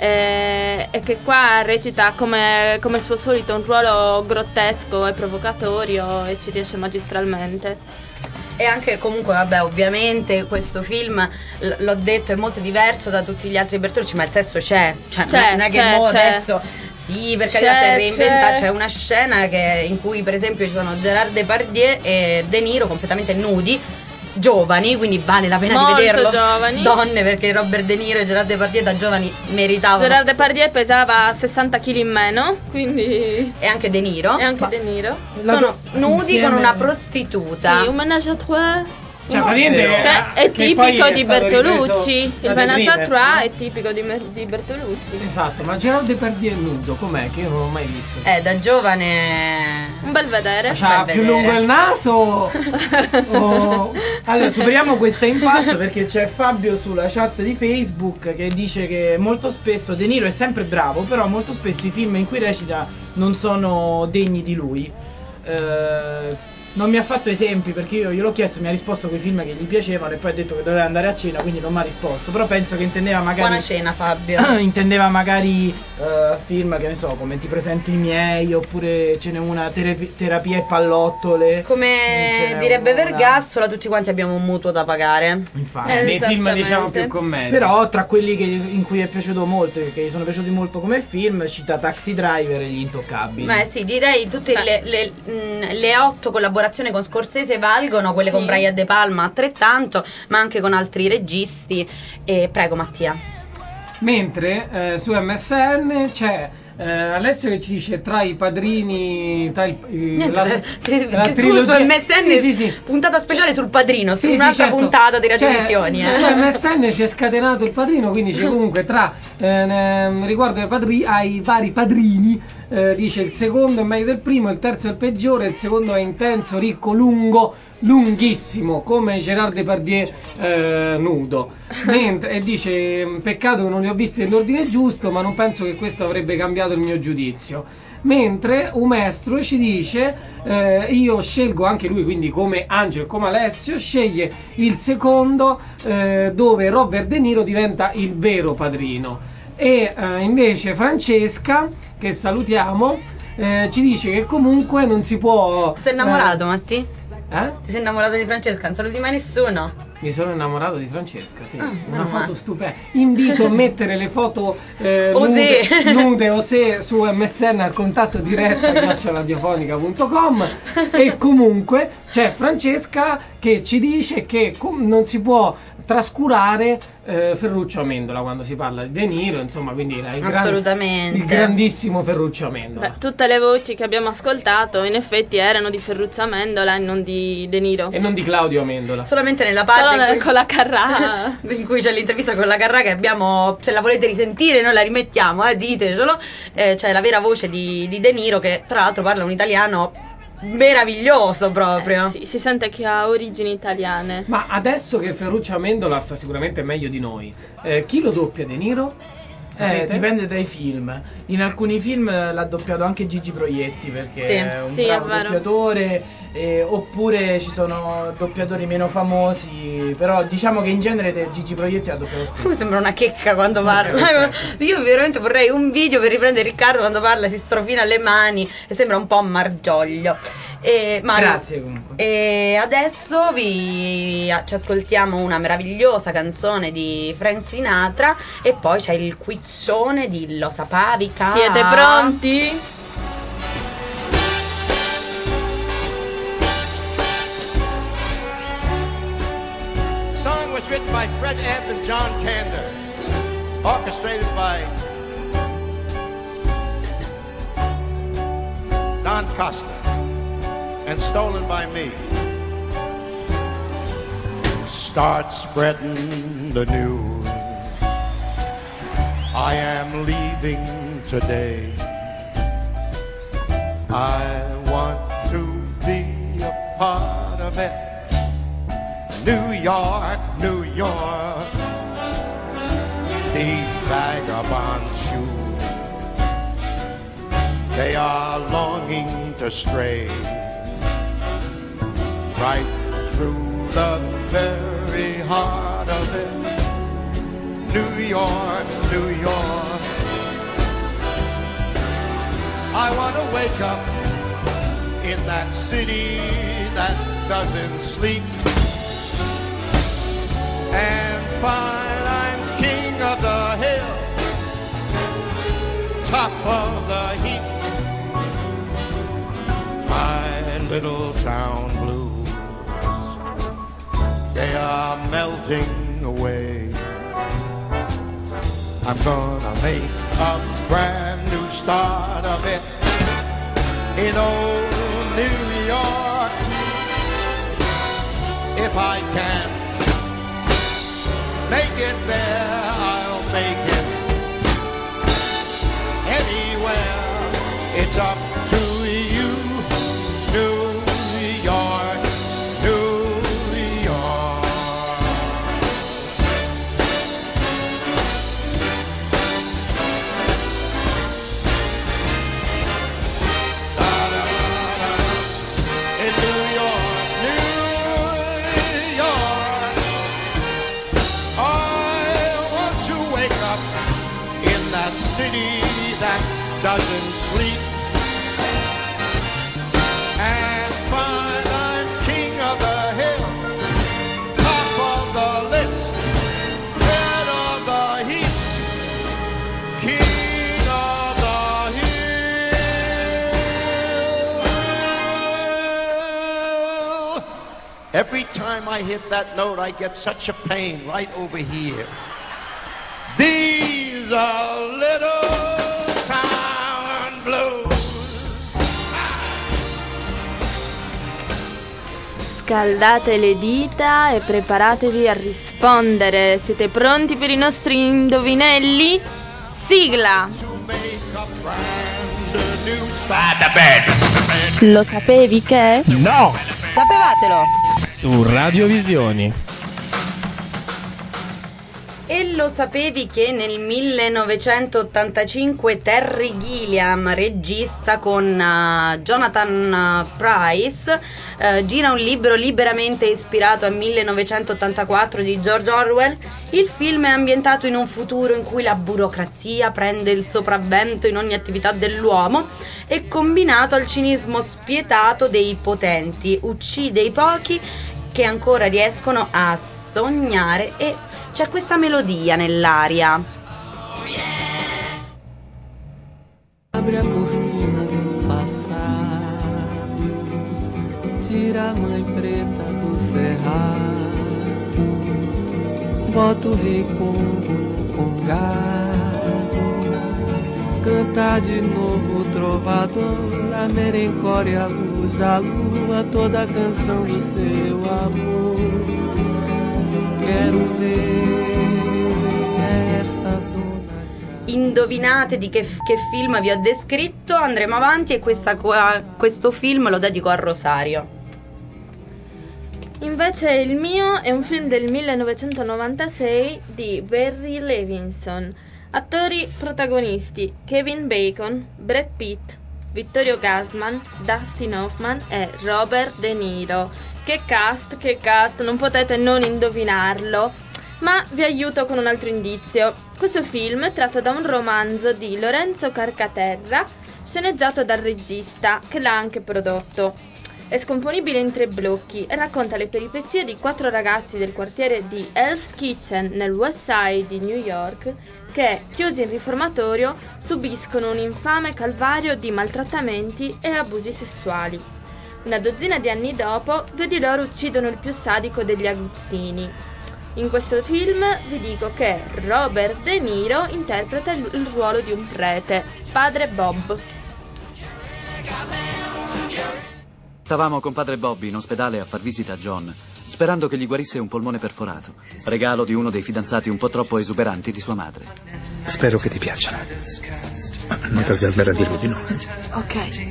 eh, e che qua recita come, come suo solito un ruolo grottesco e provocatorio e ci riesce magistralmente. E anche comunque vabbè, ovviamente questo film l- l'ho detto è molto diverso da tutti gli altri Bertolucci, ma il sesso c'è, cioè c'è, non è che c'è, mo c'è. adesso sì, per carità si è reinventato, c'è una scena che, in cui per esempio ci sono Gerard Depardieu e De Niro completamente nudi, giovani, quindi vale la pena Molto di vederlo, giovani. donne, perché Robert De Niro e Gerard Depardieu da giovani meritavano. Gerard Depardieu pesava sessanta chili in meno, quindi... E anche De Niro. E anche De Niro. Sono nudi insieme- con una prostituta. Sì, un ménage à trois. Cioè, praticamente Che è che poi tipico è di stato Bertolucci. ripreso da Il The ménage à Dreamers, trois no? è tipico di, Mer- di Bertolucci. Esatto, ma Gerard Depardieu è nudo, com'è? Che io non l'ho mai visto. Eh, da giovane. Un bel vedere. C'ha bel più vedere. lungo il naso o... Allora, superiamo questa impasse perché c'è Fabio sulla chat di Facebook che dice che molto spesso De Niro è sempre bravo, però molto spesso i film in cui recita non sono degni di lui. Eh, non mi ha fatto esempi perché io gliel'ho chiesto, mi ha risposto quei film che gli piacevano e poi ha detto che doveva andare a cena, quindi non mi ha risposto. Però penso che intendeva magari Buona cena, Fabio. intendeva magari eh, film che ne so, come Ti presento i miei, oppure ce n'è una terapi- terapia e pallottole. Come Ce n'è direbbe una- Vergassola, tutti quanti abbiamo un mutuo da pagare. Infatti. Eh, nei film Esattamente. diciamo più commedie. Però tra quelli che, in cui è piaciuto molto e che gli sono piaciuti molto come film, cita Taxi Driver e Gli Intoccabili. Beh sì, direi tutte le, le, mh, le otto collaborazioni con Scorsese valgono, quelle Sì. con Brian De Palma altrettanto, ma anche con altri registi. E prego Mattia. Mentre eh, su M S N c'è eh, Alessio che ci dice tra i padrini, tra il, eh, Niente, la, se- se- la se tu trilogia- su M S N Sì, sì, sì. puntata speciale sul Padrino, Sì, su sì, un'altra certo. puntata di Radio Cioè, Visioni. eh. su M S N si è scatenato il padrino, quindi c'è comunque tra eh, ne- riguardo ai, padri- ai vari padrini, eh, dice il secondo è meglio del primo, il terzo è il peggiore, il secondo è intenso, ricco, lungo, lunghissimo, come Gerard Depardieu eh, nudo. Mentre, e dice peccato che non li ho visti nell'ordine giusto, ma non penso che questo avrebbe cambiato il mio giudizio. Mentre Umestro ci dice eh, io scelgo anche lui, quindi come Angelo, come Alessio, sceglie il secondo eh, dove Robert De Niro diventa il vero padrino. E eh, invece Francesca, che salutiamo, eh, ci dice che comunque non si può... Sei innamorato, Matti? Eh? Ti sei innamorato di Francesca? Non saluti mai nessuno? Mi sono innamorato di Francesca, sì. Ah, Una meno foto male. stupenda. Invito a mettere le foto eh, Osè. nude, nude o se su M S N al contatto diretto chiocciola radiofonica punto com. E comunque c'è Francesca che ci dice che com- non si può trascurare eh, Ferruccio Amendola quando si parla di De Niro, insomma, quindi era il, gran- Assolutamente. il grandissimo Ferruccio Amendola. Beh, tutte le voci che abbiamo ascoltato in effetti erano di Ferruccio Amendola e non di De Niro. E non di Claudio Amendola. Solamente nella parte Solo in cui, con la Carrà. in cui c'è l'intervista con la Carrà che abbiamo, se la volete risentire noi la rimettiamo, eh, ditecelo. Eh, c'è la vera voce di, di De Niro che tra l'altro parla un italiano meraviglioso proprio. Eh, sì, si sente che ha origini italiane. Ma adesso che Ferruccio Amendola sta sicuramente meglio di noi, eh, chi lo doppia De Niro? Eh, dipende dai film. In alcuni film l'ha doppiato anche Gigi Proietti, perché Sì, è un sì, bravo è vero. doppiatore. eh, oppure ci sono doppiatori meno famosi. Però diciamo che in genere Gigi Proietti ha doppiato spesso. Mi sembra una checca quando parla. Certo. Io veramente vorrei un video per riprendere Riccardo quando parla, si strofina le mani e sembra un po' Margioglio. E, Mario, Grazie comunque. E adesso vi ci ascoltiamo una meravigliosa canzone di Frank Sinatra e poi c'è il quizzone di Lo sapevi che? Siete pronti? Song was written by Fred Ebb and John Kander, orchestrated by Don Costa, and stolen by me. Start spreading the news. I am leaving today. I want to be a part of it. New York, New York, these vagabond shoes, they are longing to stray right through the very heart of it. New York, New York, I want to wake up in that city that doesn't sleep and find I'm king of the hill, top of the heap. My little town blues, they are melting away. I'm gonna make a brand new start of it in old New York. If I can make it there, I'll make it anywhere. It's up to you, New York, New York. Da-da-da-da. In New York, New York, I want to wake up in that city that doesn't sleep and find I'm king of the hill, top of the list, head of the heap, king of the hill. Every time I hit that note, I get such a pain right over here. These are little town blues. Scaldate le dita e preparatevi a rispondere. Siete pronti per i nostri indovinelli? Sigla! Lo sapevi che? No! Sapevatelo! Su Radiovisioni. E lo sapevi che nel millenovecentottantacinque Terry Gilliam, regista con uh, Jonathan uh, Pryce, uh, gira un libro liberamente ispirato a millenovecentottantaquattro di George Orwell? Il film è ambientato in un futuro in cui la burocrazia prende il sopravvento in ogni attività dell'uomo e, combinato al cinismo spietato dei potenti, uccide i pochi che ancora riescono a sognare. E c'è questa melodia nell'aria. Abre a cortina do passado, tira a mãe preta do cerrado, bota o rei Congo no congado, canta de novo o trovador, a merencória, a luz da lua, toda a canção do seu amor. Quero ver essa dona. Indovinate di che, che film vi ho descritto? Andremo avanti e questa, questo film lo dedico a Rosario. Invece il mio è un film del millenovecentonovantasei di Barry Levinson. Attori protagonisti: Kevin Bacon, Brad Pitt, Vittorio Gassman, Dustin Hoffman e Robert De Niro. Che cast, che cast, non potete non indovinarlo. Ma vi aiuto con un altro indizio. Questo film è tratto da un romanzo di Lorenzo Carcaterra, sceneggiato dal regista, che l'ha anche prodotto. È scomponibile in tre blocchi e racconta le peripezie di quattro ragazzi del quartiere di Hell's Kitchen nel West Side di New York che, chiusi in riformatorio, subiscono un infame calvario di maltrattamenti e abusi sessuali. Una dozzina di anni dopo, due di loro uccidono il più sadico degli aguzzini. In questo film vi dico che Robert De Niro interpreta il, il ruolo di un prete, padre Bob. Stavamo con padre Bobby in ospedale a far visita a John, sperando che gli guarisse un polmone perforato, regalo di uno dei fidanzati un po' troppo esuberanti di sua madre. Spero che ti piacciono. Ma non tardarmela a dirlo di no. Ok.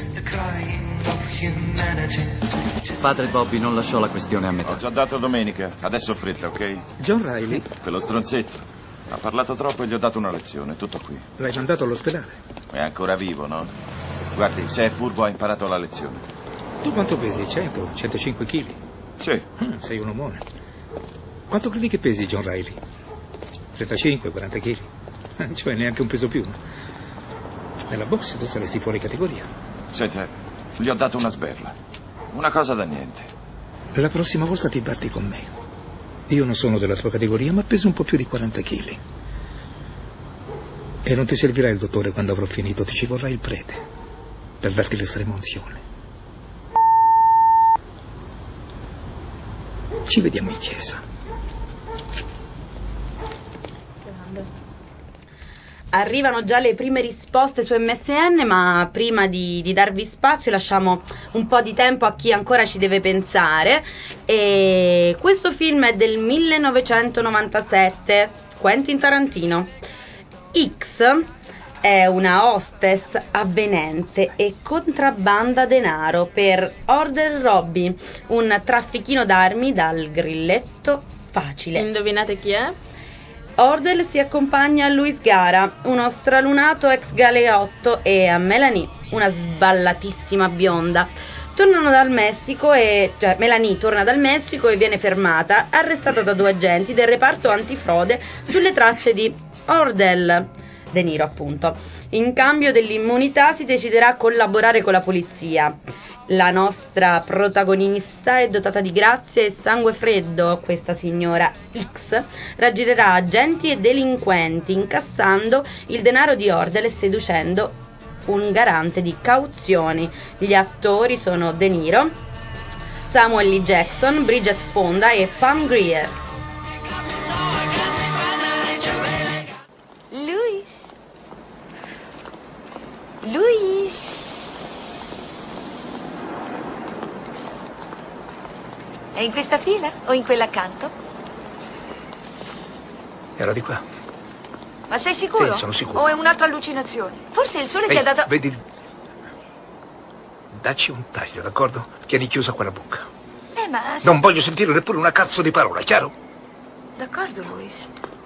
Padre Bobby non lasciò la questione a metà. Ho già dato domenica, adesso fretta, ok? John Riley? Quello stronzetto. Ha parlato troppo e gli ho dato una lezione, tutto qui. L'hai mandato all'ospedale? È ancora vivo, no? Guardi, se è furbo ha imparato la lezione. Tu quanto pesi? cento, centocinque chili? Sì. Mm, sei un omone. Quanto credi che pesi John Riley? trentacinque, quaranta chili? Cioè neanche un peso più. Nella box tu saresti fuori categoria. Senta, gli ho dato una sberla. Una cosa da niente. La prossima volta ti batti con me. Io non sono della tua categoria, ma peso un po' più di quaranta chili. E non ti servirà il dottore quando avrò finito, ti ci vorrà il prete per darti l'estrema unzione. Ci vediamo in chiesa. Arrivano già le prime risposte su M S N, ma prima di, di darvi spazio lasciamo un po' di tempo a chi ancora ci deve pensare. E questo film è del millenovecentonovantasette, Quentin Tarantino. X è una hostess avvenente e contrabbanda denaro per Order Robbie, un traffichino d'armi dal grilletto facile. Indovinate chi è? Ordel si accompagna a Luis Gara, uno stralunato ex galeotto, e a Melanie, una sballatissima bionda. Tornano dal Messico e... cioè Melanie torna dal Messico e viene fermata, arrestata da due agenti del reparto antifrode sulle tracce di Ordel De Niro, appunto. In cambio dell'immunità si deciderà a collaborare con la polizia. La nostra protagonista è dotata di grazia e sangue freddo. Questa signora X raggirerà agenti e delinquenti, incassando il denaro di Ordel e seducendo un garante di cauzioni. Gli attori sono De Niro, Samuel L. Jackson, Bridget Fonda e Pam Grier. Luis. Luis. È in questa fila o in quella accanto? Era di qua. Ma sei sicuro? Sì, sono sicuro. O è un'altra allucinazione? Forse è il sole Ehi, ti ha dato... vedi... Dacci un taglio, d'accordo? Tieni chiusa quella bocca. Eh, ma... Non voglio sentire neppure una cazzo di parola, chiaro? D'accordo, Luis.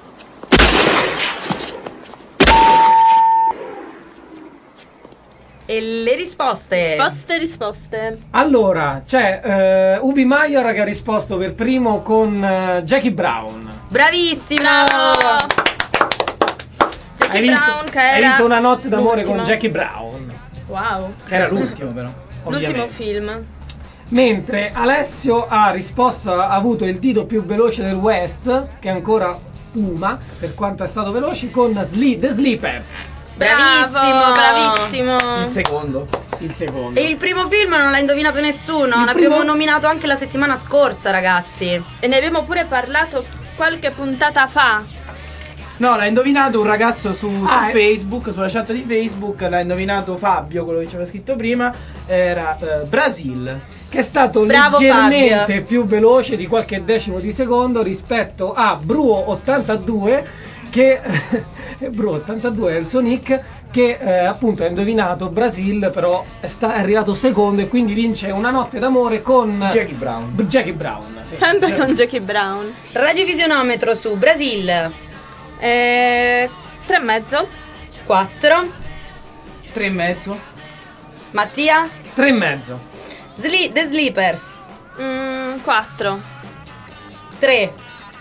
E le risposte? Risposte, risposte. Allora, c'è uh, Ubi Maior che ha risposto per primo con uh, Jackie Brown. Bravissimo! Bravo! Jackie Hai vinto, Brown che hai era vinto una notte d'amore l'ultimo. con Jackie Brown. Wow. Che era l'ultimo però. L'ultimo ovviamente. film. Mentre Alessio ha risposto, ha avuto il dito più veloce del West, che ancora fuma, per quanto è stato veloce, con Sle- The Sleepers. Bravissimo, bravissimo. Il secondo. Il secondo. E il primo film non l'ha indovinato nessuno, Il l'abbiamo primo- nominato anche la settimana scorsa, ragazzi. E ne abbiamo pure parlato qualche puntata fa. No, l'ha indovinato un ragazzo su, su Ah, eh. Facebook, sulla chat di Facebook. L'ha indovinato Fabio, quello che ci aveva scritto prima. Era eh, Brasil. Che è stato Bravo, leggermente Fabio. più veloce di qualche decimo di secondo rispetto a Bruo ottantadue, che Bruo ottantadue è il suo nick, che eh, appunto ha indovinato Brasil, però è, sta- è arrivato secondo e quindi vince Una notte d'amore con Jackie Brown. B- Jackie Brown, sì. Sempre con Jackie Brown. Radiovisionometro su Brasil. Eh, tre e mezzo. quattro. tre e mezzo. Mattia? tre e mezzo. Sli- The Sleepers. Mm, quattro. tre.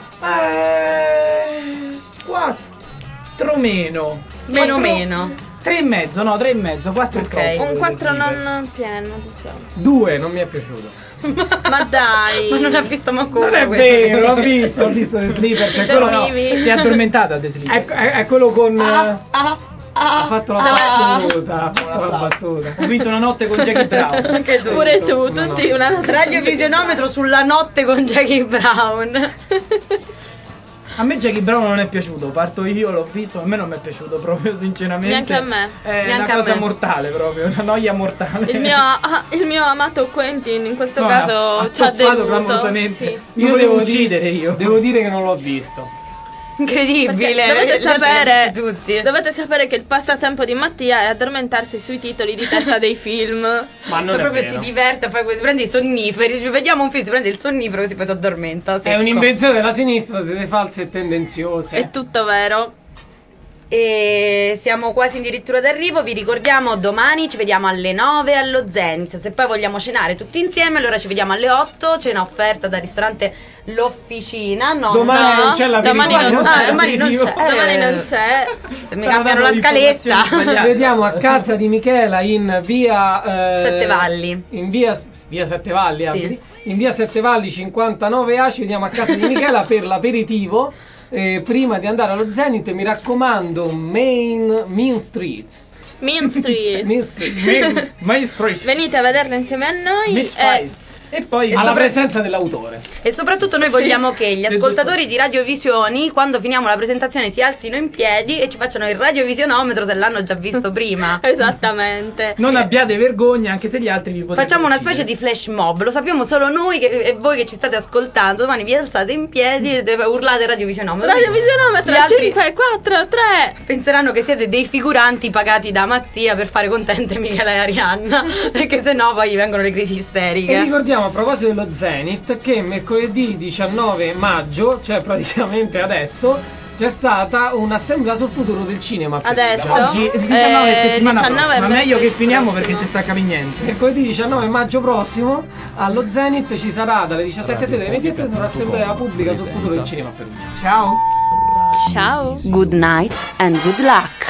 Eh, quattro meno. Meno Quattro- meno. tre e mezzo, no, tre e mezzo, quattro è troppo. Un quattro The Sleepers. non pieno, diciamo. due non mi è piaciuto. Ma dai. Ma non ha visto manco Non una è questa. vero, l'ho visto, ho visto The Sleepers. È quello, Dormivi? Si è addormentata The Sleepers. è, è- è quello con. eh, Ah, ha fatto la ah, battuta. Ha fatto la battuta. Ho vinto una notte con Jackie Brown. Anche tu. Pure tu, No, tutti no. una notte. Radio Visionometro sulla notte con Jackie Brown. A me Jackie Brown non è piaciuto, parto io, l'ho visto, a me non mi è piaciuto proprio sinceramente. Neanche a me. È Neanche una a cosa me. mortale proprio, una noia mortale. Il mio, ah, il mio amato Quentin in questo No, caso ha ci ha toppato deluso. clamorosamente. Sì. Mi volevo uccidere dire, io. Devo dire che non l'ho visto. Incredibile. Perché dovete perché sapere, tutti. dovete sapere che il passatempo di Mattia è addormentarsi sui titoli di testa dei film. Ma non Poi è proprio vero. si diverte, poi si prende i sonniferi, dice, vediamo un film, si prende il sonnifero così poi si addormenta. È secco. un'invenzione della sinistra, siete false e tendenziose. È tutto vero. E siamo quasi addirittura d'arrivo. Vi ricordiamo, domani ci vediamo alle nove allo Zenith. Se poi vogliamo cenare tutti insieme, allora ci vediamo alle otto. Cena offerta dal ristorante L'Officina. No, Domani non c'è la Domani verità. non Ah, c'è. domani non c'è. Domani Eh, non c'è. Se mi cambiano la Stanno dando scaletta. informazioni Ci vediamo a casa di Michela in via eh, Sette Valli. In via, via Sette Valli, Sì. abiti? In via Sette Valli cinquantanove A. Ci vediamo a casa di Michela per l'aperitivo. Eh, prima di andare allo Zenith, mi raccomando, Main, Mean Streets. Mean Street. Mean Street. Main- Main Street. Venite a vederlo insieme a noi. Mitch e- Price. E poi Alla sopra- presenza dell'autore. E soprattutto noi vogliamo che gli Del ascoltatori di Radiovisioni, quando finiamo la presentazione, si alzino in piedi e ci facciano il radiovisionometro se l'hanno già visto prima. Esattamente. non abbiate vergogna, anche se gli altri vi potrebbero Facciamo una uccidere. specie di flash mob, lo sappiamo solo noi che- e voi che ci state ascoltando. Domani vi alzate in piedi e deve- urlate radiovisionometro. Radio Visionometro Gli altri cinque, quattro, tre. penseranno che siete dei figuranti pagati da Mattia per fare contente Michela e Arianna, perché sennò poi gli vengono le crisi E isteriche. ricordiamo a proposito dello Zenith che mercoledì diciannove maggio, cioè praticamente adesso, c'è stata un'assemblea sul futuro del cinema. a Adesso? Perugia. Oggi, il diciannove Eh, settimana diciannove prossima, è meglio che mercoledì finiamo prossimo. perché ci sta capendo niente. Mercoledì diciannove maggio prossimo allo Zenith ci sarà dalle diciassette e trenta alle venti e trenta un'assemblea pubblica sul futuro del cinema a Perugia. Ciao. Ciao. Good night and good luck.